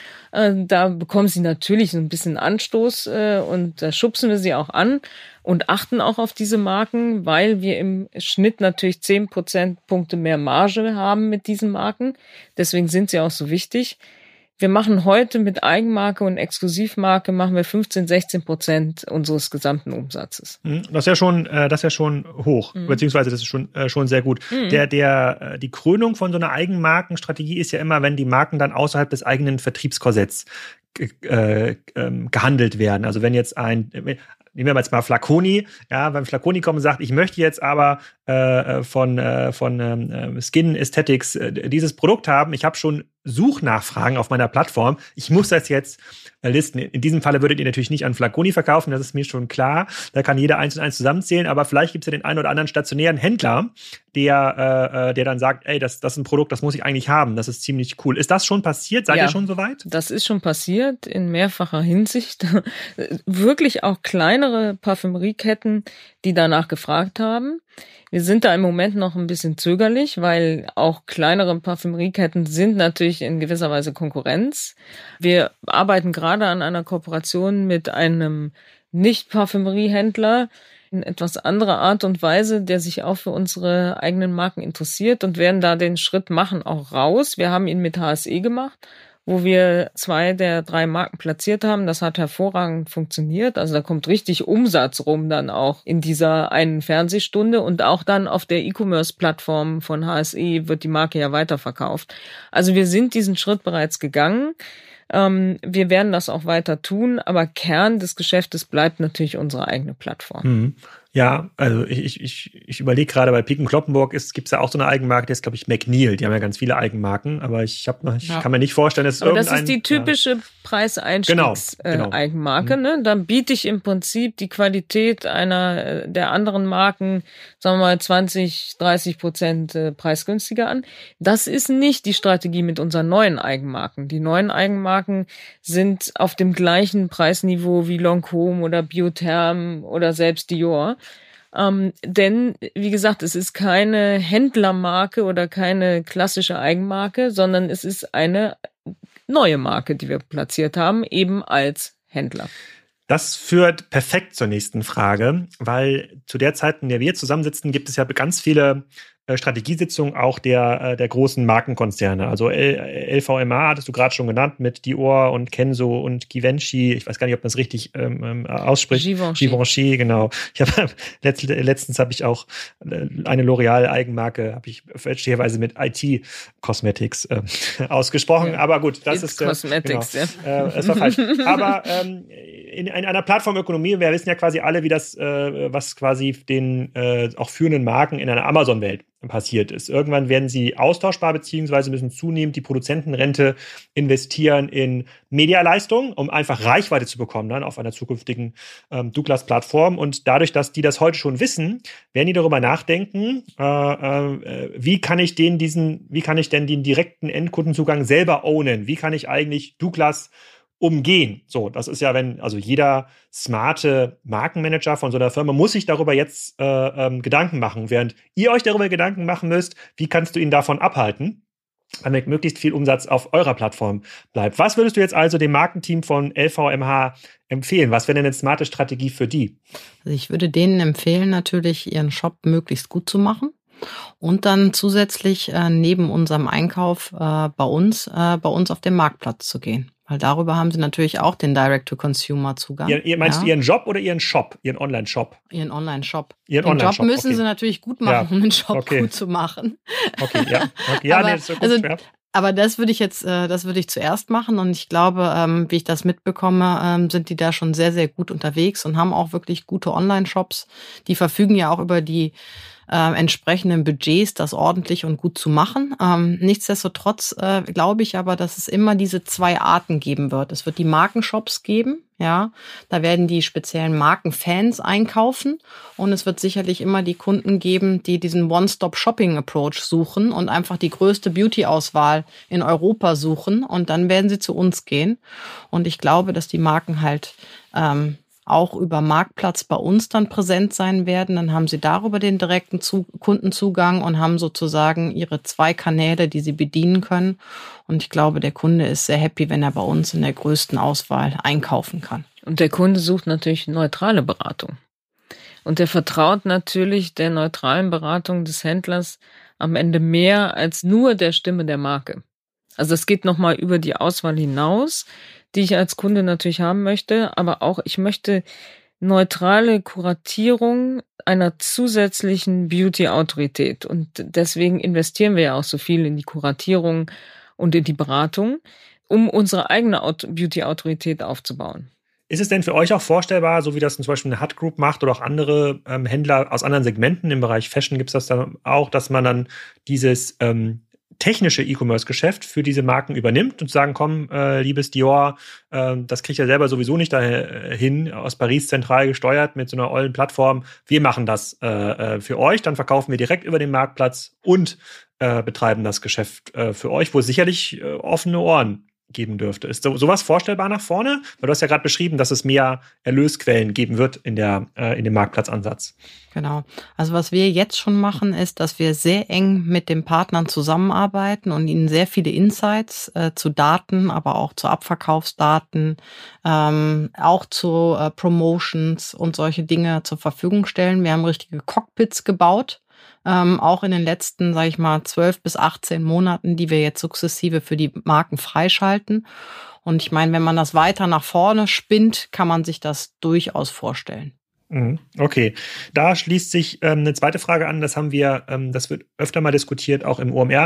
Speaker 2: Da bekommen sie natürlich so ein bisschen Anstoß und da schubsen wir sie auch an und achten auch auf diese Marken, weil wir im Schnitt natürlich zehn Prozentpunkte mehr Marge haben mit diesen Marken. Deswegen sind sie auch so wichtig. Wir machen heute mit Eigenmarke und Exklusivmarke machen wir fünfzehn, sechzehn Prozent unseres gesamten Umsatzes.
Speaker 1: Das ist ja schon, das ist ja schon hoch, mhm. beziehungsweise das ist schon, schon sehr gut. Mhm. Der, der, die Krönung von so einer Eigenmarkenstrategie ist ja immer, wenn die Marken dann außerhalb des eigenen Vertriebskorsetts äh, äh, gehandelt werden. Also wenn jetzt ein, nehmen wir jetzt mal Flaconi, ja, wenn Flaconi kommt und sagt, ich möchte jetzt aber äh, von, äh, von äh, Skin Aesthetics äh, dieses Produkt haben, ich habe schon Suchnachfragen auf meiner Plattform, ich muss das jetzt äh, listen. In diesem Falle würdet ihr natürlich nicht an Flaconi verkaufen, das ist mir schon klar, da kann jeder eins und eins zusammenzählen, aber vielleicht gibt es ja den einen oder anderen stationären Händler, der, äh, der dann sagt, ey, das, das ist ein Produkt, das muss ich eigentlich haben, das ist ziemlich cool. Ist das schon passiert? Seid
Speaker 2: ja,
Speaker 1: ihr schon soweit?
Speaker 2: Das ist schon passiert in mehrfacher Hinsicht. Wirklich auch kleinere Parfümerieketten, die danach gefragt haben. Wir sind da im Moment noch ein bisschen zögerlich, weil auch kleinere Parfümerieketten sind natürlich in gewisser Weise Konkurrenz. Wir arbeiten gerade an einer Kooperation mit einem Nicht-Parfümeriehändler in etwas anderer Art und Weise, der sich auch für unsere eigenen Marken interessiert und werden da den Schritt machen, auch raus. Wir haben ihn mit H S E gemacht, wo wir zwei der drei Marken platziert haben. Das hat hervorragend funktioniert. Also da kommt richtig Umsatz rum dann auch in dieser einen Fernsehstunde und auch dann auf der E-Commerce-Plattform von H S E wird die Marke ja weiterverkauft. Also wir sind diesen Schritt bereits gegangen. Ähm, wir werden das auch weiter tun, aber Kern des Geschäftes bleibt natürlich unsere eigene Plattform.
Speaker 1: Mhm. Ja, also ich, ich, ich überlege gerade, bei Piken Kloppenburg gibt es ja auch so eine Eigenmarke, die ist, glaube ich, McNeil. Die haben ja ganz viele Eigenmarken, aber ich, hab noch, ich ja. kann mir nicht vorstellen, dass es
Speaker 2: aber
Speaker 1: irgendein...
Speaker 2: das ist die typische ja. Preiseinstiegs-Eigenmarke.
Speaker 1: Genau, genau.
Speaker 2: Ne? Dann biete ich im Prinzip die Qualität einer der anderen Marken, sagen wir mal, zwanzig, dreißig Prozent preisgünstiger an. Das ist nicht die Strategie mit unseren neuen Eigenmarken. Die neuen Eigenmarken sind auf dem gleichen Preisniveau wie Lancôme oder Biotherm oder selbst Dior. Ähm, denn, wie gesagt, es ist keine Händlermarke oder keine klassische Eigenmarke, sondern es ist eine neue Marke, die wir platziert haben, eben als Händler.
Speaker 1: Das führt perfekt zur nächsten Frage, weil zu der Zeit, in der wir zusammensitzen, gibt es ja ganz viele Strategiesitzung auch der, der großen Markenkonzerne. Also L V M H hattest du gerade schon genannt mit Dior und Kenzo und Givenchy. Ich weiß gar nicht, ob man das richtig ähm, ausspricht.
Speaker 2: Givenchy.
Speaker 1: Givenchy, genau. Ich habe letzt, letztens habe ich auch eine L'Oreal-Eigenmarke, habe ich fälschlicherweise mit I T Cosmetics äh, ausgesprochen. Ja. Aber gut, das
Speaker 2: It's
Speaker 1: ist äh,
Speaker 2: Cosmetics,
Speaker 1: genau,
Speaker 2: ja.
Speaker 1: Äh, das war falsch. Aber ähm, in, in einer Plattformökonomie, wir wissen ja quasi alle, wie das, äh, was quasi den äh, auch führenden Marken in einer Amazon-Welt passiert ist. Irgendwann werden sie austauschbar, beziehungsweise müssen zunehmend die Produzentenrente investieren in Medialeistung, um einfach Reichweite zu bekommen dann auf einer zukünftigen ähm, Douglas-Plattform. Und dadurch, dass die das heute schon wissen, werden die darüber nachdenken, äh, äh, wie kann ich den diesen, wie kann ich denn den direkten Endkundenzugang selber ownen? Wie kann ich eigentlich Douglas umgehen? So, das ist ja, wenn, also jeder smarte Markenmanager von so einer Firma muss sich darüber jetzt äh, ähm, Gedanken machen, während ihr euch darüber Gedanken machen müsst, wie kannst du ihn davon abhalten, damit möglichst viel Umsatz auf eurer Plattform bleibt. Was würdest du jetzt also dem Markenteam von L V M H empfehlen? Was wäre denn eine smarte Strategie für die?
Speaker 3: Also ich würde denen empfehlen, natürlich ihren Shop möglichst gut zu machen. Und dann zusätzlich äh, neben unserem Einkauf äh, bei uns, äh, bei uns auf den Marktplatz zu gehen. Weil darüber haben sie natürlich auch den Direct-to-Consumer-Zugang.
Speaker 1: Ihr, ihr meinst
Speaker 3: ja.
Speaker 1: Ihren Job oder Ihren Shop, Ihren Online-Shop?
Speaker 3: Ihren Online-Shop.
Speaker 1: Ihren
Speaker 3: den
Speaker 1: Online-Shop,
Speaker 3: Job müssen
Speaker 1: okay.
Speaker 3: sie natürlich gut machen,
Speaker 1: ja.
Speaker 3: um den Shop
Speaker 1: okay.
Speaker 3: gut zu machen.
Speaker 1: Okay, ja. Okay. Ja,
Speaker 3: aber,
Speaker 1: nee, ist so gut,
Speaker 3: also,
Speaker 1: ja.
Speaker 3: aber das würde ich jetzt, äh, das würde ich zuerst machen. Und ich glaube, ähm, wie ich das mitbekomme, ähm, sind die da schon sehr, sehr gut unterwegs und haben auch wirklich gute Online-Shops. Die verfügen ja auch über die Äh, entsprechenden Budgets, das ordentlich und gut zu machen. Ähm, nichtsdestotrotz äh, glaube ich aber, dass es immer diese zwei Arten geben wird. Es wird die Markenshops geben, ja, da werden die speziellen Markenfans einkaufen und es wird sicherlich immer die Kunden geben, die diesen One-Stop-Shopping-Approach suchen und einfach die größte Beauty-Auswahl in Europa suchen und dann werden sie zu uns gehen. Und ich glaube, dass die Marken halt ähm, auch über Marktplatz bei uns dann präsent sein werden. Dann haben sie darüber den direkten Zu- Kundenzugang und haben sozusagen ihre zwei Kanäle, die sie bedienen können. Und ich glaube, der Kunde ist sehr happy, wenn er bei uns in der größten Auswahl einkaufen kann.
Speaker 2: Und der Kunde sucht natürlich neutrale Beratung. Und der vertraut natürlich der neutralen Beratung des Händlers am Ende mehr als nur der Stimme der Marke. Also es geht nochmal über die Auswahl hinaus, die ich als Kunde natürlich haben möchte, aber auch ich möchte neutrale Kuratierung einer zusätzlichen Beauty-Autorität. Und deswegen investieren wir ja auch so viel in die Kuratierung und in die Beratung, um unsere eigene Beauty-Autorität aufzubauen.
Speaker 1: Ist es denn für euch auch vorstellbar, so wie das zum Beispiel eine Hut Group macht oder auch andere ähm, Händler aus anderen Segmenten, im Bereich Fashion gibt es das dann auch, dass man dann dieses ähm, technische E-Commerce-Geschäft für diese Marken übernimmt und sagen, komm, äh, liebes Dior, äh, das kriegt ihr selber sowieso nicht dahin, aus Paris zentral gesteuert mit so einer ollen Plattform. Wir machen das äh, für euch, dann verkaufen wir direkt über den Marktplatz und äh, betreiben das Geschäft äh, für euch, wo es sicherlich äh, offene Ohren geben dürfte. Ist so, sowas vorstellbar nach vorne? Weil du hast ja gerade beschrieben, dass es mehr Erlösquellen geben wird in der äh, in dem Marktplatzansatz.
Speaker 3: Genau. Also was wir jetzt schon machen, ist, dass wir sehr eng mit den Partnern zusammenarbeiten und ihnen sehr viele Insights äh, zu Daten, aber auch zu Abverkaufsdaten, ähm, auch zu äh, Promotions und solche Dinge zur Verfügung stellen. Wir haben richtige Cockpits gebaut. Ähm, auch in den letzten, sage ich mal, zwölf bis achtzehn Monaten, die wir jetzt sukzessive für die Marken freischalten. Und ich meine, wenn man das weiter nach vorne spinnt, kann man sich das durchaus vorstellen.
Speaker 1: Okay, da schließt sich ähm, eine zweite Frage an. Das haben wir, ähm, das wird öfter mal diskutiert, auch im O M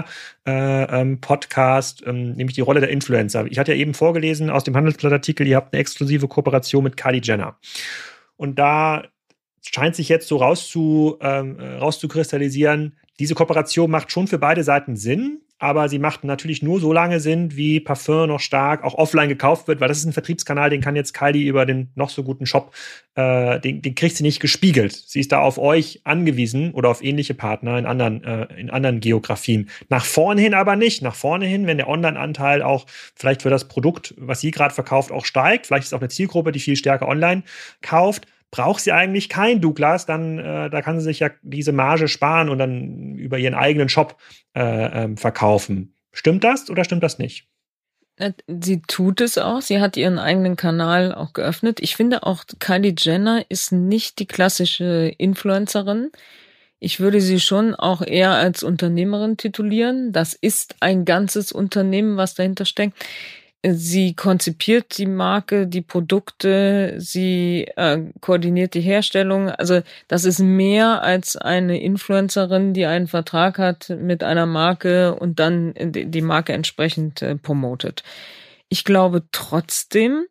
Speaker 1: R-Podcast, äh, ähm, nämlich die Rolle der Influencer. Ich hatte ja eben vorgelesen aus dem Handelsblattartikel, ihr habt eine exklusive Kooperation mit Kylie Jenner. Und da scheint sich jetzt so rauszu, ähm, rauszukristallisieren, diese Kooperation macht schon für beide Seiten Sinn, aber sie macht natürlich nur so lange Sinn, wie Parfum noch stark auch offline gekauft wird, weil das ist ein Vertriebskanal, den kann jetzt Kylie über den noch so guten Shop, äh, den, den kriegt sie nicht gespiegelt. Sie ist da auf euch angewiesen oder auf ähnliche Partner in anderen, äh, in anderen Geografien. Nach vorne hin aber nicht. Nach vorne hin, wenn der Online-Anteil auch vielleicht für das Produkt, was sie gerade verkauft, auch steigt, vielleicht ist es auch eine Zielgruppe, die viel stärker online kauft, braucht sie eigentlich kein Douglas, dann äh, da kann sie sich ja diese Marge sparen und dann über ihren eigenen Shop äh, ähm, verkaufen. Stimmt das oder stimmt das nicht?
Speaker 2: Sie tut es auch. Sie hat ihren eigenen Kanal auch geöffnet. Ich finde auch, Kylie Jenner ist nicht die klassische Influencerin. Ich würde sie schon auch eher als Unternehmerin titulieren. Das ist ein ganzes Unternehmen, was dahinter steckt. Sie konzipiert die Marke, die Produkte, sie äh, koordiniert die Herstellung. Also das ist mehr als eine Influencerin, die einen Vertrag hat mit einer Marke und dann die Marke entsprechend äh, promotet. Ich glaube trotzdem,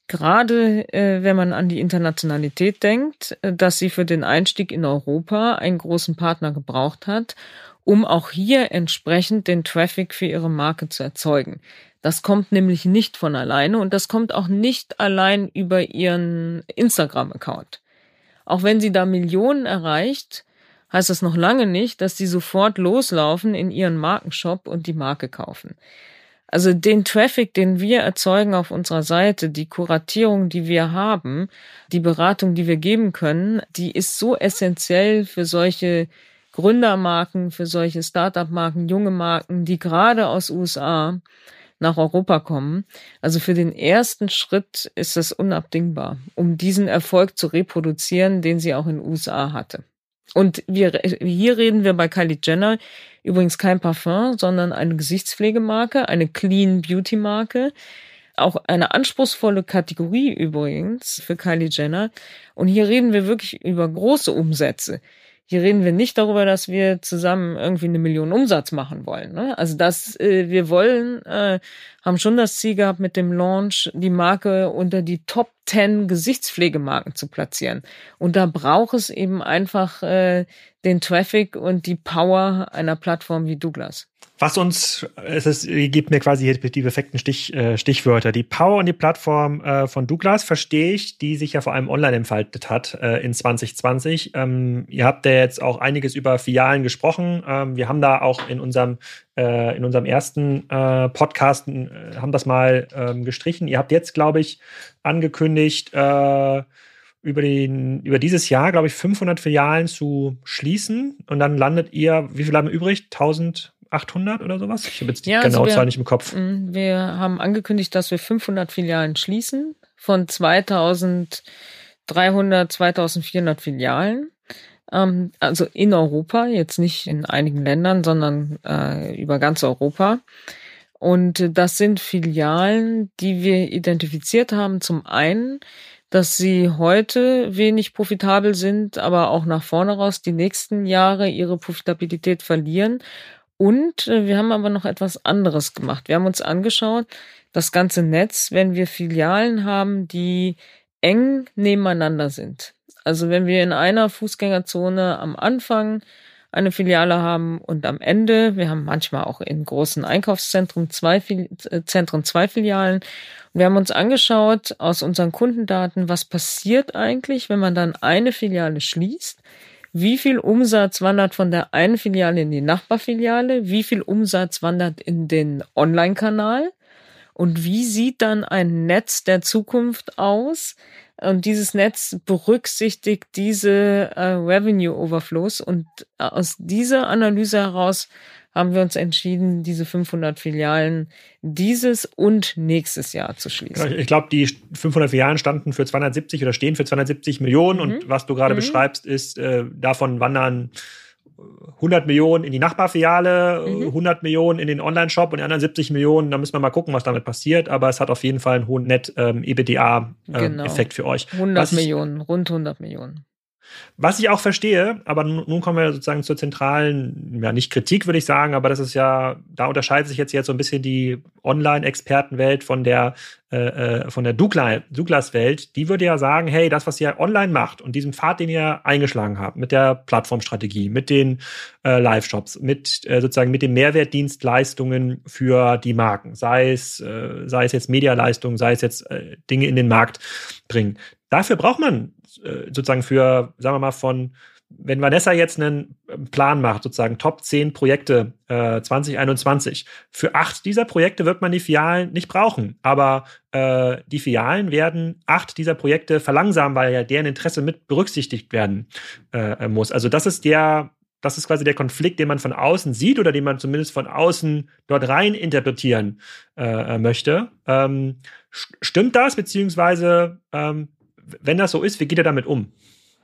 Speaker 2: gerade äh, wenn man an die Internationalität denkt, äh, dass sie für den Einstieg in Europa einen großen Partner gebraucht hat, um auch hier entsprechend den Traffic für ihre Marke zu erzeugen. Das kommt nämlich nicht von alleine und das kommt auch nicht allein über ihren Instagram-Account. Auch wenn sie da Millionen erreicht, heißt das noch lange nicht, dass sie sofort loslaufen in ihren Markenshop und die Marke kaufen. Also den Traffic, den wir erzeugen auf unserer Seite, die Kuratierung, die wir haben, die Beratung, die wir geben können, die ist so essentiell für solche Gründermarken, für solche Start-up-Marken, junge Marken, die gerade aus U S A nach Europa kommen. Also für den ersten Schritt ist das unabdingbar, um diesen Erfolg zu reproduzieren, den sie auch in den U S A hatte. Und wir, hier reden wir bei Kylie Jenner übrigens kein Parfum, sondern eine Gesichtspflegemarke, eine Clean Beauty Marke. Auch eine anspruchsvolle Kategorie übrigens für Kylie Jenner. Und hier reden wir wirklich über große Umsätze. Hier reden wir nicht darüber, dass wir zusammen irgendwie eine Million Umsatz machen wollen. Ne? Also das, äh, wir wollen, äh, haben schon das Ziel gehabt, mit dem Launch die Marke unter die Top zehn Gesichtspflegemarken zu platzieren. Und da braucht es eben einfach äh, den Traffic und die Power einer Plattform wie Douglas.
Speaker 1: Was uns, es ist, gibt mir quasi hier die perfekten Stich, äh, Stichwörter. Die Power und die Plattform äh, von Douglas verstehe ich, die sich ja vor allem online entfaltet hat äh, in zwanzig zwanzig. Ähm, ihr habt ja jetzt auch einiges über Filialen gesprochen. Ähm, wir haben da auch in unserem äh, in unserem ersten äh, Podcast äh, haben das mal ähm, gestrichen. Ihr habt jetzt, glaube ich, angekündigt, äh, über den über dieses Jahr, glaube ich, fünfhundert Filialen zu schließen. Und dann landet ihr, wie viel haben wir übrig? eintausendachthundert oder sowas? Ich habe jetzt die
Speaker 2: ja,
Speaker 1: genaue
Speaker 2: also
Speaker 1: Zahl nicht im Kopf.
Speaker 2: Wir haben angekündigt, dass wir fünfhundert Filialen schließen, von zweitausenddreihundert, zweitausendvierhundert Filialen. Ähm, also in Europa, jetzt nicht in einigen Ländern, sondern äh, über ganz Europa. Und das sind Filialen, die wir identifiziert haben. Zum einen, dass sie heute wenig profitabel sind, aber auch nach vorne raus die nächsten Jahre ihre Profitabilität verlieren. Und wir haben aber noch etwas anderes gemacht. Wir haben uns angeschaut, das ganze Netz, wenn wir Filialen haben, die eng nebeneinander sind. Also wenn wir in einer Fußgängerzone am Anfang eine Filiale haben und am Ende, wir haben manchmal auch in großen Einkaufszentren zwei Fili- Zentren zwei Filialen. Und wir haben uns angeschaut aus unseren Kundendaten, was passiert eigentlich, wenn man dann eine Filiale schließt. Wie viel Umsatz wandert von der einen Filiale in die Nachbarfiliale? Wie viel Umsatz wandert in den Online-Kanal? Und wie sieht dann ein Netz der Zukunft aus? Und dieses Netz berücksichtigt diese äh, Revenue Overflows. Und aus dieser Analyse heraus haben wir uns entschieden, diese fünfhundert Filialen dieses und nächstes Jahr zu schließen.
Speaker 1: Ich glaube, die fünfhundert Filialen standen für zweihundertsiebzig oder stehen für zweihundertsiebzig Millionen. Mhm. Und was du gerade mhm. beschreibst, ist, äh, davon wandern hundert Millionen in die Nachbarfiliale, mhm. hundert Millionen in den Online-Shop und die anderen siebzig Millionen, da müssen wir mal gucken, was damit passiert. Aber es hat auf jeden Fall einen hohen Net-E B D A-Effekt ähm, genau. für euch.
Speaker 2: hundert Millionen, rund hundert Millionen.
Speaker 1: Was ich auch verstehe, aber nun, nun kommen wir sozusagen zur zentralen, ja nicht Kritik, würde ich sagen, aber das ist ja, da unterscheidet sich jetzt, jetzt so ein bisschen die Online-Expertenwelt von der äh, von der Douglas-Welt. Die würde ja sagen, hey, das, was ihr online macht und diesen Pfad, den ihr eingeschlagen habt, mit der Plattformstrategie, mit den äh, Live-Shops, mit äh, sozusagen mit den Mehrwertdienstleistungen für die Marken, sei es, äh, sei es jetzt Medialeistungen, sei es jetzt äh, Dinge in den Markt bringen. Dafür braucht man äh, sozusagen für, sagen wir mal, von, wenn Vanessa jetzt einen Plan macht, sozusagen Top zehn Projekte äh, zwanzig einundzwanzig, für acht dieser Projekte wird man die Filialen nicht brauchen. Aber äh, die Filialen werden acht dieser Projekte verlangsamen, weil ja deren Interesse mit berücksichtigt werden äh, muss. Also das ist der, das ist quasi der Konflikt, den man von außen sieht oder den man zumindest von außen dort rein interpretieren äh, möchte. Ähm, stimmt das? Beziehungsweise ähm, wenn das so ist, wie geht er damit um?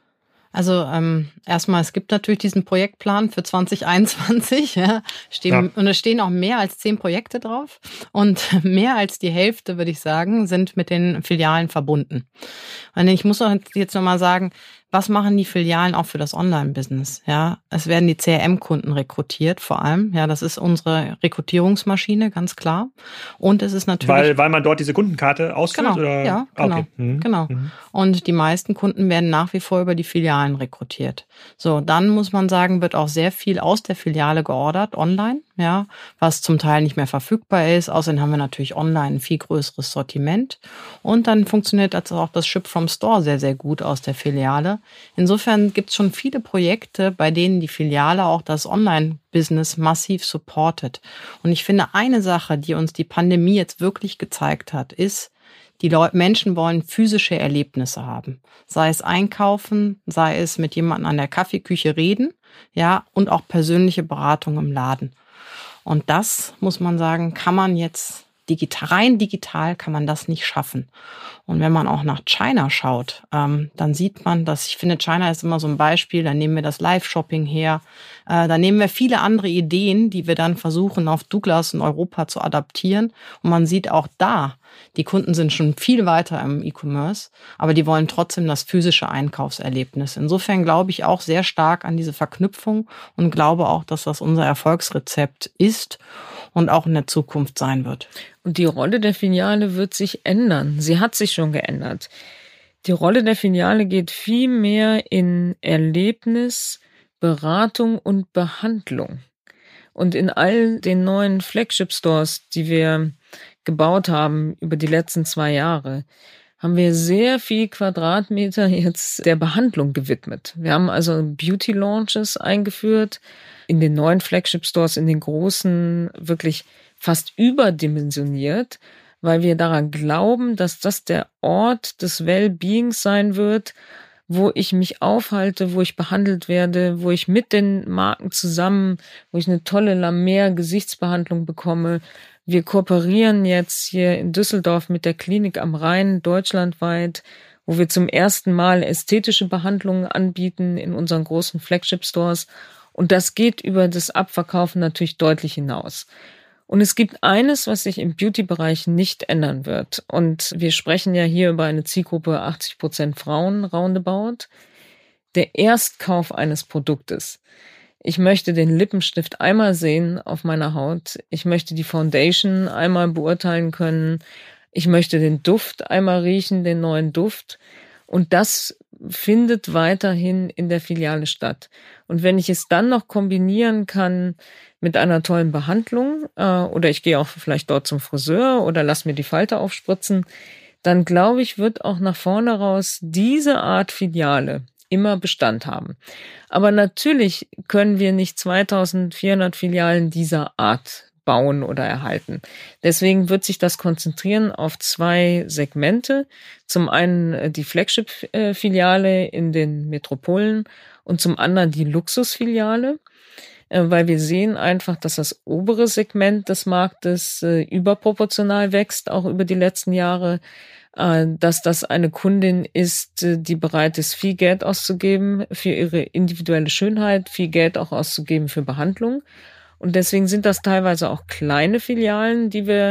Speaker 3: Also ähm, erstmal, es gibt natürlich diesen Projektplan für zwanzig einundzwanzig. Ja, stehen, ja. Und es stehen auch mehr als zehn Projekte drauf. Und mehr als die Hälfte, würde ich sagen, sind mit den Filialen verbunden. Und ich muss auch jetzt nochmal sagen, was machen die Filialen auch für das Online-Business? Ja, es werden die C R M-Kunden rekrutiert, vor allem. Ja, das ist unsere Rekrutierungsmaschine, ganz klar. Und es ist natürlich.
Speaker 1: Weil, weil man dort diese Kundenkarte ausfüllt?
Speaker 3: Genau,
Speaker 1: oder?
Speaker 3: ja, genau.
Speaker 1: Okay. Mhm.
Speaker 3: genau.
Speaker 1: Mhm.
Speaker 3: Und die meisten Kunden werden nach wie vor über die Filialen rekrutiert. So, dann muss man sagen, wird auch sehr viel aus der Filiale geordert, online, ja, was zum Teil nicht mehr verfügbar ist. Außerdem haben wir natürlich online ein viel größeres Sortiment. Und dann funktioniert also auch das Ship from Store sehr, sehr gut aus der Filiale. Insofern gibt es schon viele Projekte, bei denen die Filiale auch das Online-Business massiv supportet. Und ich finde, eine Sache, die uns die Pandemie jetzt wirklich gezeigt hat, ist, die Leute, Menschen wollen physische Erlebnisse haben. Sei es einkaufen, sei es mit jemandem an der Kaffeeküche reden, ja, und auch persönliche Beratung im Laden. Und das, muss man sagen, kann man jetzt digital, rein digital kann man das nicht schaffen. Und wenn man auch nach China schaut, ähm, dann sieht man, dass, ich finde, China ist immer so ein Beispiel, da nehmen wir das Live-Shopping her, äh, da nehmen wir viele andere Ideen, die wir dann versuchen auf Douglas in Europa zu adaptieren. Und man sieht auch da, die Kunden sind schon viel weiter im E-Commerce, aber die wollen trotzdem das physische Einkaufserlebnis. Insofern glaube ich auch sehr stark an diese Verknüpfung und glaube auch, dass das unser Erfolgsrezept ist und auch in der Zukunft sein wird.
Speaker 2: Und die Rolle der Filiale wird sich ändern. Sie hat sich schon geändert. Die Rolle der Filiale geht viel mehr in Erlebnis, Beratung und Behandlung. Und in all den neuen Flagship-Stores, die wir gebaut haben über die letzten zwei Jahre, haben wir sehr viel Quadratmeter jetzt der Behandlung gewidmet. Wir haben also Beauty-Launches eingeführt, in den neuen Flagship-Stores, in den großen, wirklich fast überdimensioniert, weil wir daran glauben, dass das der Ort des Wellbeings sein wird, wo ich mich aufhalte, wo ich behandelt werde, wo ich mit den Marken zusammen, wo ich eine tolle La Mer Gesichtsbehandlung bekomme. Wir kooperieren jetzt hier in Düsseldorf mit der Klinik am Rhein deutschlandweit, wo wir zum ersten Mal ästhetische Behandlungen anbieten in unseren großen Flagship-Stores. Und das geht über das Abverkaufen natürlich deutlich hinaus. Und es gibt eines, was sich im Beauty-Bereich nicht ändern wird. Und wir sprechen ja hier über eine Zielgruppe achtzig Prozent Frauen roundabout. Der Erstkauf eines Produktes. Ich möchte den Lippenstift einmal sehen auf meiner Haut. Ich möchte die Foundation einmal beurteilen können. Ich möchte den Duft einmal riechen, den neuen Duft. Und das findet weiterhin in der Filiale statt. Und wenn ich es dann noch kombinieren kann mit einer tollen Behandlung, äh, oder ich gehe auch vielleicht dort zum Friseur oder lass mir die Falte aufspritzen, dann glaube ich, wird auch nach vorne raus diese Art Filiale immer Bestand haben. Aber natürlich können wir nicht zweitausendvierhundert Filialen dieser Art bauen oder erhalten. Deswegen wird sich das konzentrieren auf zwei Segmente. Zum einen die Flagship-Filiale in den Metropolen und zum anderen die Luxusfiliale, weil wir sehen einfach, dass das obere Segment des Marktes überproportional wächst, auch über die letzten Jahre, dass das eine Kundin ist, die bereit ist, viel Geld auszugeben für ihre individuelle Schönheit, viel Geld auch auszugeben für Behandlung. Und deswegen sind das teilweise auch kleine Filialen, die wir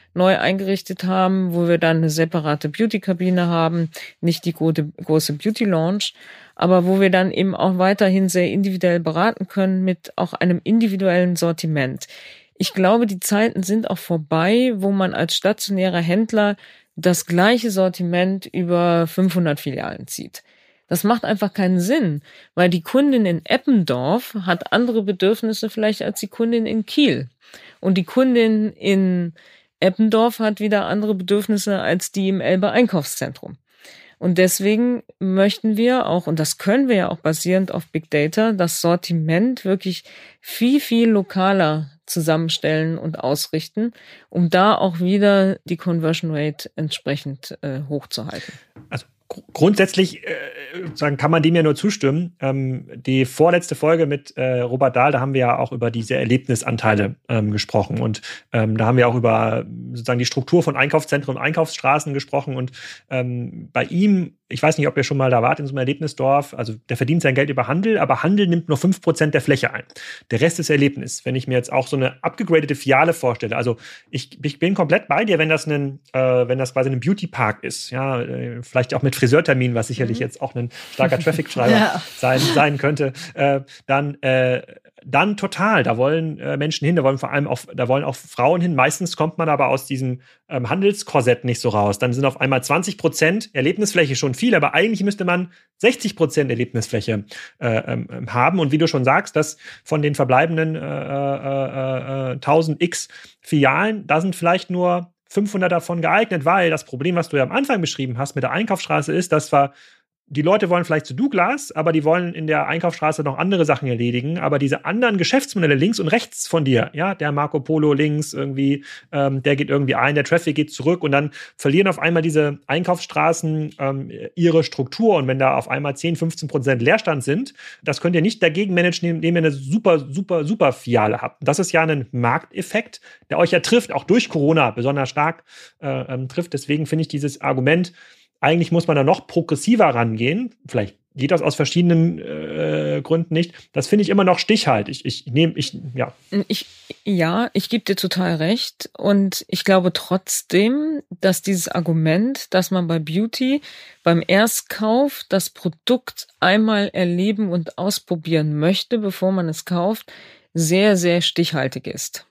Speaker 2: neu eingerichtet haben, wo wir dann eine separate Beauty-Kabine haben, nicht die gute, große Beauty-Lounge, aber wo wir dann eben auch weiterhin sehr individuell beraten können mit auch einem individuellen Sortiment. Ich glaube, die Zeiten sind auch vorbei, wo man als stationärer Händler das gleiche Sortiment über fünfhundert Filialen zieht. Das macht einfach keinen Sinn, weil die Kundin in Eppendorf hat andere Bedürfnisse vielleicht als die Kundin in Kiel. Und die Kundin in Eppendorf hat wieder andere Bedürfnisse als die im Elbe Einkaufszentrum. Und deswegen möchten wir auch, und das können wir ja auch basierend auf Big Data, das Sortiment wirklich viel, viel lokaler zusammenstellen und ausrichten, um da auch wieder die Conversion Rate entsprechend äh, hochzuhalten.
Speaker 1: Also grundsätzlich äh, sagen, kann man dem ja nur zustimmen. Ähm, die vorletzte Folge mit äh, Robert Dahl, da haben wir ja auch über diese Erlebnisanteile ähm, gesprochen. Und ähm, da haben wir auch über sozusagen die Struktur von Einkaufszentren und Einkaufsstraßen gesprochen. Und ähm, bei ihm, ich weiß nicht, ob ihr schon mal da wart in so einem Erlebnisdorf, also der verdient sein Geld über Handel, aber Handel nimmt nur fünf Prozent der Fläche ein. Der Rest ist Erlebnis. Wenn ich mir jetzt auch so eine abgegradete Filiale vorstelle, also ich, ich bin komplett bei dir, wenn das ein, äh, wenn das quasi ein Beauty-Park ist, ja, äh, vielleicht auch mit Friseurtermin, was sicherlich mhm. jetzt auch ein starker Traffic-Treiber ja. sein, sein könnte, äh, dann, äh, dann total. Da wollen äh, Menschen hin, da wollen vor allem auch, da wollen auch Frauen hin. Meistens kommt man aber aus diesem ähm, Handelskorsett nicht so raus. Dann sind auf einmal zwanzig Prozent Erlebnisfläche schon viel, aber eigentlich müsste man sechzig Prozent Erlebnisfläche äh, ähm, haben. Und wie du schon sagst, dass von den verbleibenden äh, äh, äh, tausend x Filialen, da sind vielleicht nur fünfhundert davon geeignet, weil das Problem, was du ja am Anfang beschrieben hast mit der Einkaufsstraße ist, dass wir die Leute wollen vielleicht zu Douglas, aber die wollen in der Einkaufsstraße noch andere Sachen erledigen. Aber diese anderen Geschäftsmodelle links und rechts von dir, ja, der Marco Polo links irgendwie, ähm, der geht irgendwie ein, der Traffic geht zurück und dann verlieren auf einmal diese Einkaufsstraßen ähm, ihre Struktur. Und wenn da auf einmal zehn, fünfzehn Prozent Leerstand sind, das könnt ihr nicht dagegen managen, indem ihr eine super, super, super Filiale habt. Das ist ja ein Markteffekt, der euch ja trifft, auch durch Corona besonders stark äh, ähm, trifft. Deswegen finde ich dieses Argument, eigentlich muss man da noch progressiver rangehen. Vielleicht geht das aus verschiedenen äh, Gründen nicht. Das finde ich immer noch stichhaltig. Ich, ich nehme, ich, ja.
Speaker 2: Ich, ja, ich gebe dir total recht. Und ich glaube trotzdem, dass dieses Argument, dass man bei Beauty beim Erstkauf das Produkt einmal erleben und ausprobieren möchte, bevor man es kauft, sehr, sehr stichhaltig ist.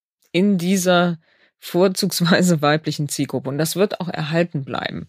Speaker 2: In dieser vorzugsweise weiblichen Zielgruppe. Und das wird auch erhalten bleiben.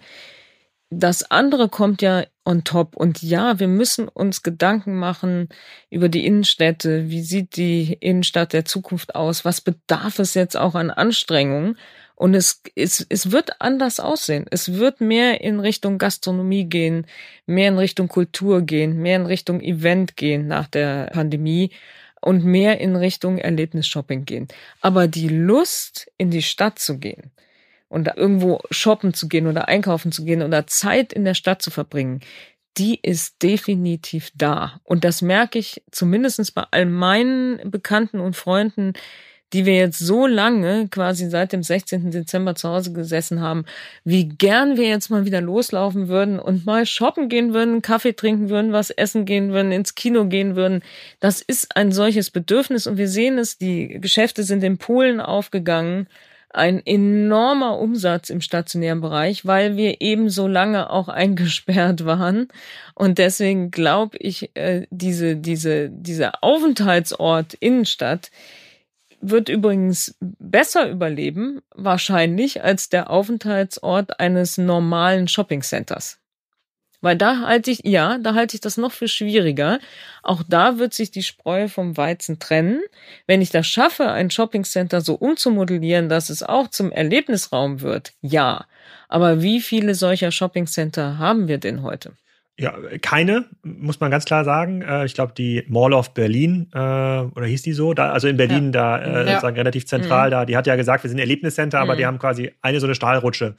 Speaker 2: Das andere kommt ja on top. Und ja, wir müssen uns Gedanken machen über die Innenstädte. Wie sieht die Innenstadt der Zukunft aus? Was bedarf es jetzt auch an Anstrengungen? Und es, es, es wird anders aussehen. Es wird mehr in Richtung Gastronomie gehen, mehr in Richtung Kultur gehen, mehr in Richtung Event gehen nach der Pandemie und mehr in Richtung Erlebnisshopping gehen. Aber die Lust, in die Stadt zu gehen, und irgendwo shoppen zu gehen oder einkaufen zu gehen oder Zeit in der Stadt zu verbringen, die ist definitiv da. Und das merke ich zumindest bei all meinen Bekannten und Freunden, die wir jetzt so lange quasi seit dem sechzehnten Dezember zu Hause gesessen haben, wie gern wir jetzt mal wieder loslaufen würden und mal shoppen gehen würden, Kaffee trinken würden, was essen gehen würden, ins Kino gehen würden. Das ist ein solches Bedürfnis und wir sehen es, die Geschäfte sind in Polen aufgegangen. Ein enormer Umsatz im stationären Bereich, weil wir eben so lange auch eingesperrt waren. Und deswegen glaube ich, äh, diese, diese, dieser Aufenthaltsort Innenstadt wird übrigens besser überleben, wahrscheinlich, als der Aufenthaltsort eines normalen Shoppingcenters. Weil da halte ich, ja, da halte ich das noch für schwieriger. Auch da wird sich die Spreu vom Weizen trennen. Wenn ich das schaffe, ein Shoppingcenter so umzumodellieren, dass es auch zum Erlebnisraum wird, ja. Aber wie viele solcher Shoppingcenter haben wir denn heute?
Speaker 1: Ja, keine, muss man ganz klar sagen. Ich glaube, die Mall of Berlin, äh, oder hieß die so? Da, also in Berlin, ja. da äh, ja. sozusagen relativ zentral, mhm. da, die hat ja gesagt, wir sind Erlebniscenter, mhm. aber die haben quasi eine so eine Stahlrutsche.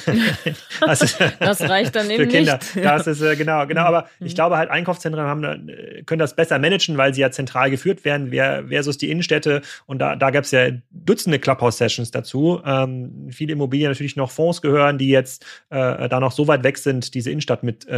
Speaker 2: das, ist, das reicht dann eben
Speaker 1: für Kinder.
Speaker 2: nicht.
Speaker 1: Das ist, äh, genau, genau. Aber mhm. ich glaube halt, Einkaufszentren haben, können das besser managen, weil sie ja zentral geführt werden, versus die Innenstädte. Und da, da gab es ja Dutzende Clubhouse-Sessions dazu. Ähm, viele Immobilien natürlich noch Fonds gehören, die jetzt äh, da noch so weit weg sind, diese Innenstadt mit, ähm, mit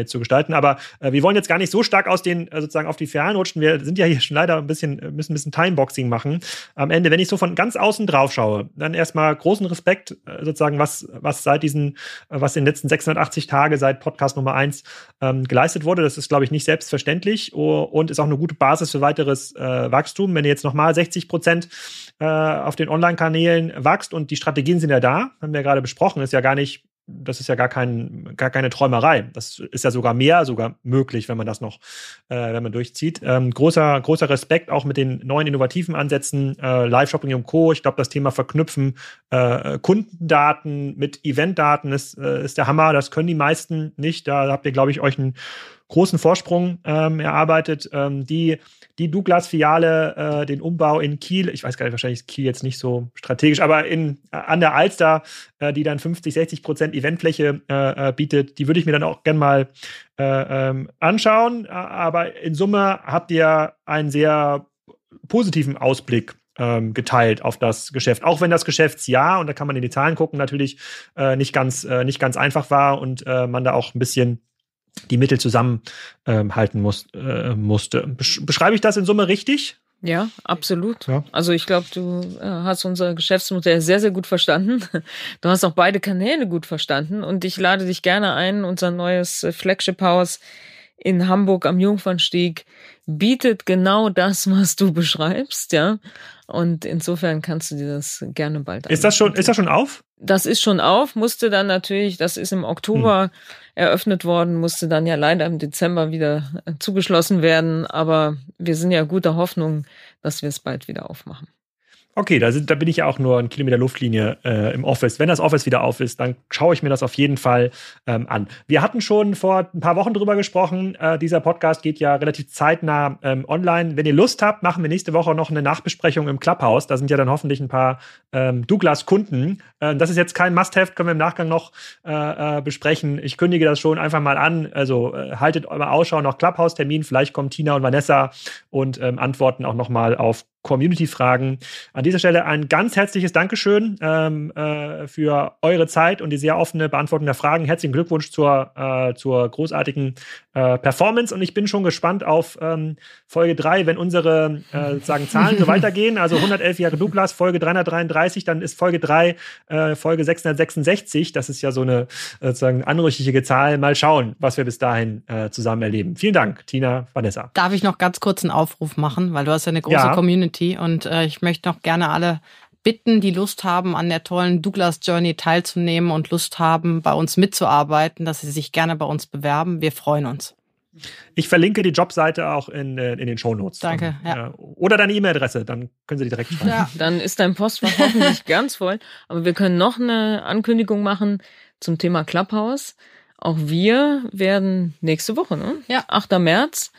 Speaker 1: mitzugestalten. Aber äh, wir wollen jetzt gar nicht so stark aus den äh, sozusagen auf die Ferien rutschen. Wir sind ja hier schon leider ein bisschen, müssen ein bisschen Timeboxing machen. Am Ende, wenn ich so von ganz außen drauf schaue, dann erstmal großen Respekt äh, sozusagen, was, was seit diesen, äh, was in den letzten sechshundertachtzig Tage seit Podcast Nummer eins ähm, geleistet wurde. Das ist, glaube ich, nicht selbstverständlich oh, und ist auch eine gute Basis für weiteres äh, Wachstum. Wenn ihr jetzt nochmal sechzig Prozent äh, auf den Online-Kanälen wächst und die Strategien sind ja da, haben wir ja gerade besprochen, ist ja gar nicht, das ist ja gar, kein, gar keine Träumerei. Das ist ja sogar mehr, sogar möglich, wenn man das noch, äh, wenn man durchzieht. Ähm, großer, großer Respekt auch mit den neuen innovativen Ansätzen, äh, Live-Shopping und Co. Ich glaube, das Thema Verknüpfen äh, Kundendaten mit Eventdaten ist, äh, ist der Hammer. Das können die meisten nicht. Da habt ihr, glaube ich, euch einen großen Vorsprung ähm, erarbeitet. Ähm, die die Douglas-Filiale, äh, den Umbau in Kiel, ich weiß gar nicht, wahrscheinlich ist Kiel jetzt nicht so strategisch, aber in äh, an der Alster, äh, die dann fünfzig, sechzig Prozent Eventfläche äh, äh, bietet, die würde ich mir dann auch gerne mal äh, ähm, anschauen. Aber in Summe habt ihr einen sehr positiven Ausblick ähm, geteilt auf das Geschäft. Auch wenn das Geschäftsjahr, und da kann man in die Zahlen gucken, natürlich äh, nicht ganz äh, nicht ganz einfach war und äh, man da auch ein bisschen die Mittel zusammenhalten ähm, muss, äh, musste. Besch- beschreibe ich das in Summe richtig?
Speaker 2: Ja, absolut.
Speaker 1: Ja.
Speaker 2: Also ich glaube, du äh, hast unser Geschäftsmodell sehr, sehr gut verstanden. Du hast auch beide Kanäle gut verstanden und ich lade dich gerne ein. Unser neues Flagship-Haus in Hamburg am Jungfernstieg bietet genau das, was du beschreibst, ja. Und insofern kannst du dir das gerne bald anschauen.
Speaker 1: Ist das schon, ist das schon auf?
Speaker 2: Das ist schon auf, musste dann natürlich, das ist im Oktober hm. eröffnet worden, musste dann ja leider im Dezember wieder zugeschlossen werden. Aber wir sind ja guter Hoffnung, dass wir es bald wieder aufmachen.
Speaker 1: Okay, da, sind, da bin ich ja auch nur einen Kilometer Luftlinie äh, im Office. Wenn das Office wieder auf ist, dann schaue ich mir das auf jeden Fall ähm, an. Wir hatten schon vor ein paar Wochen drüber gesprochen. Äh, dieser Podcast geht ja relativ zeitnah ähm, online. Wenn ihr Lust habt, machen wir nächste Woche noch eine Nachbesprechung im Clubhouse. Da sind ja dann hoffentlich ein paar ähm, Douglas-Kunden. Äh, das ist jetzt kein Must-Have, können wir im Nachgang noch äh, äh, besprechen. Ich kündige das schon einfach mal an. Also äh, haltet eure Ausschau nach Clubhouse-Termin. Vielleicht kommen Tina und Vanessa und ähm, antworten auch noch mal auf Community-Fragen. An dieser Stelle ein ganz herzliches Dankeschön ähm, äh, für eure Zeit und die sehr offene Beantwortung der Fragen. Herzlichen Glückwunsch zur, äh, zur großartigen äh, Performance und ich bin schon gespannt auf ähm, Folge drei, wenn unsere äh, sozusagen Zahlen so weitergehen. Also hundertelf Jahre Douglas, Folge dreihundertdreiunddreißig, dann ist Folge drei äh, Folge sechshundertsechsundsechzig. Das ist ja so eine äh, sozusagen anrüchige Zahl. Mal schauen, was wir bis dahin äh, zusammen erleben. Vielen Dank, Tina, Vanessa.
Speaker 3: Darf ich noch ganz kurz einen Aufruf machen, weil du hast ja eine große
Speaker 1: Ja.
Speaker 3: Community und äh, ich möchte noch gerne alle bitten, die Lust haben, an der tollen Douglas Journey teilzunehmen und Lust haben, bei uns mitzuarbeiten, dass sie sich gerne bei uns bewerben. Wir freuen uns.
Speaker 1: Ich verlinke die Jobseite auch in, in den Shownotes.
Speaker 3: Danke,
Speaker 1: dann,
Speaker 3: ja.
Speaker 1: Oder deine E-Mail-Adresse, dann können Sie die direkt schreiben.
Speaker 2: Ja, dann ist dein Postfach hoffentlich ganz voll. Aber wir können noch eine Ankündigung machen zum Thema Clubhouse. Auch wir werden nächste Woche, ne?
Speaker 3: Ja.
Speaker 2: achter März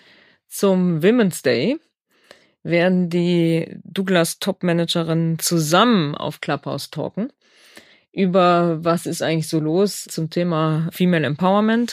Speaker 2: zum Women's Day werden die Douglas Top-Managerinnen zusammen auf Clubhouse talken über was ist eigentlich so los zum Thema Female Empowerment.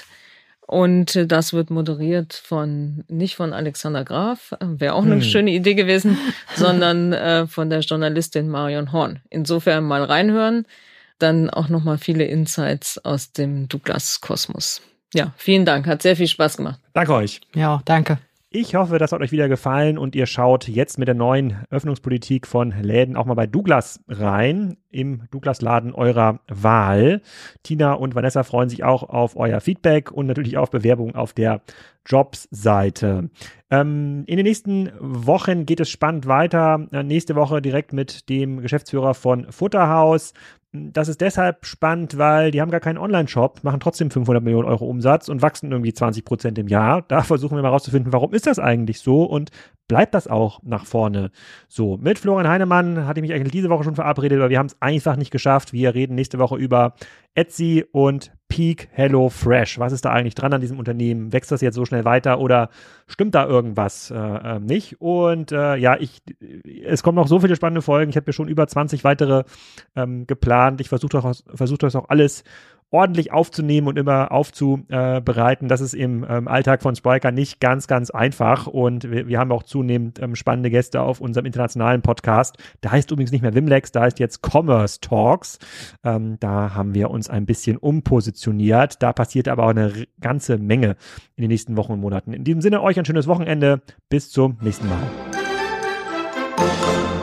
Speaker 2: Und das wird moderiert von, nicht von Alexander Graf, wäre auch eine hm. schöne Idee gewesen, sondern äh, von der Journalistin Marion Horn. Insofern mal reinhören, dann auch nochmal viele Insights aus dem Douglas-Kosmos. Ja, vielen Dank, hat sehr viel Spaß gemacht.
Speaker 1: Danke euch.
Speaker 3: Ja, danke.
Speaker 1: Ich hoffe, das hat euch wieder gefallen und ihr schaut jetzt mit der neuen Öffnungspolitik von Läden auch mal bei Douglas rein, im Douglas-Laden eurer Wahl. Tina und Vanessa freuen sich auch auf euer Feedback und natürlich auf Bewerbungen auf der Jobs-Seite. Ähm, in den nächsten Wochen geht es spannend weiter. Äh, nächste Woche direkt mit dem Geschäftsführer von Futterhaus. Das ist deshalb spannend, weil die haben gar keinen Online-Shop, machen trotzdem fünfhundert Millionen Euro Umsatz und wachsen irgendwie zwanzig Prozent im Jahr. Da versuchen wir mal rauszufinden, warum ist das eigentlich so und bleibt das auch nach vorne so. Mit Florian Heinemann hatte ich mich eigentlich diese Woche schon verabredet, aber wir haben es einfach nicht geschafft. Wir reden nächste Woche über Etsy und Peak Hello Fresh. Was ist da eigentlich dran an diesem Unternehmen? Wächst das jetzt so schnell weiter oder stimmt da irgendwas äh, äh, nicht? Und äh, ja, ich, es kommen noch so viele spannende Folgen. Ich habe mir schon über zwanzig weitere ähm, geplant. Ich versuche das, versuch das auch alles ordentlich aufzunehmen und immer aufzubereiten. Das ist im ähm, Alltag von Spryker nicht ganz, ganz einfach und wir, wir haben auch zunehmend ähm, spannende Gäste auf unserem internationalen Podcast. Der heißt übrigens nicht mehr Wimlex, da heißt jetzt Commerce Talks. Ähm, da haben wir uns ein bisschen umpositioniert. Da passiert aber auch eine r- ganze Menge in den nächsten Wochen und Monaten. In diesem Sinne euch ein schönes Wochenende. Bis zum nächsten Mal.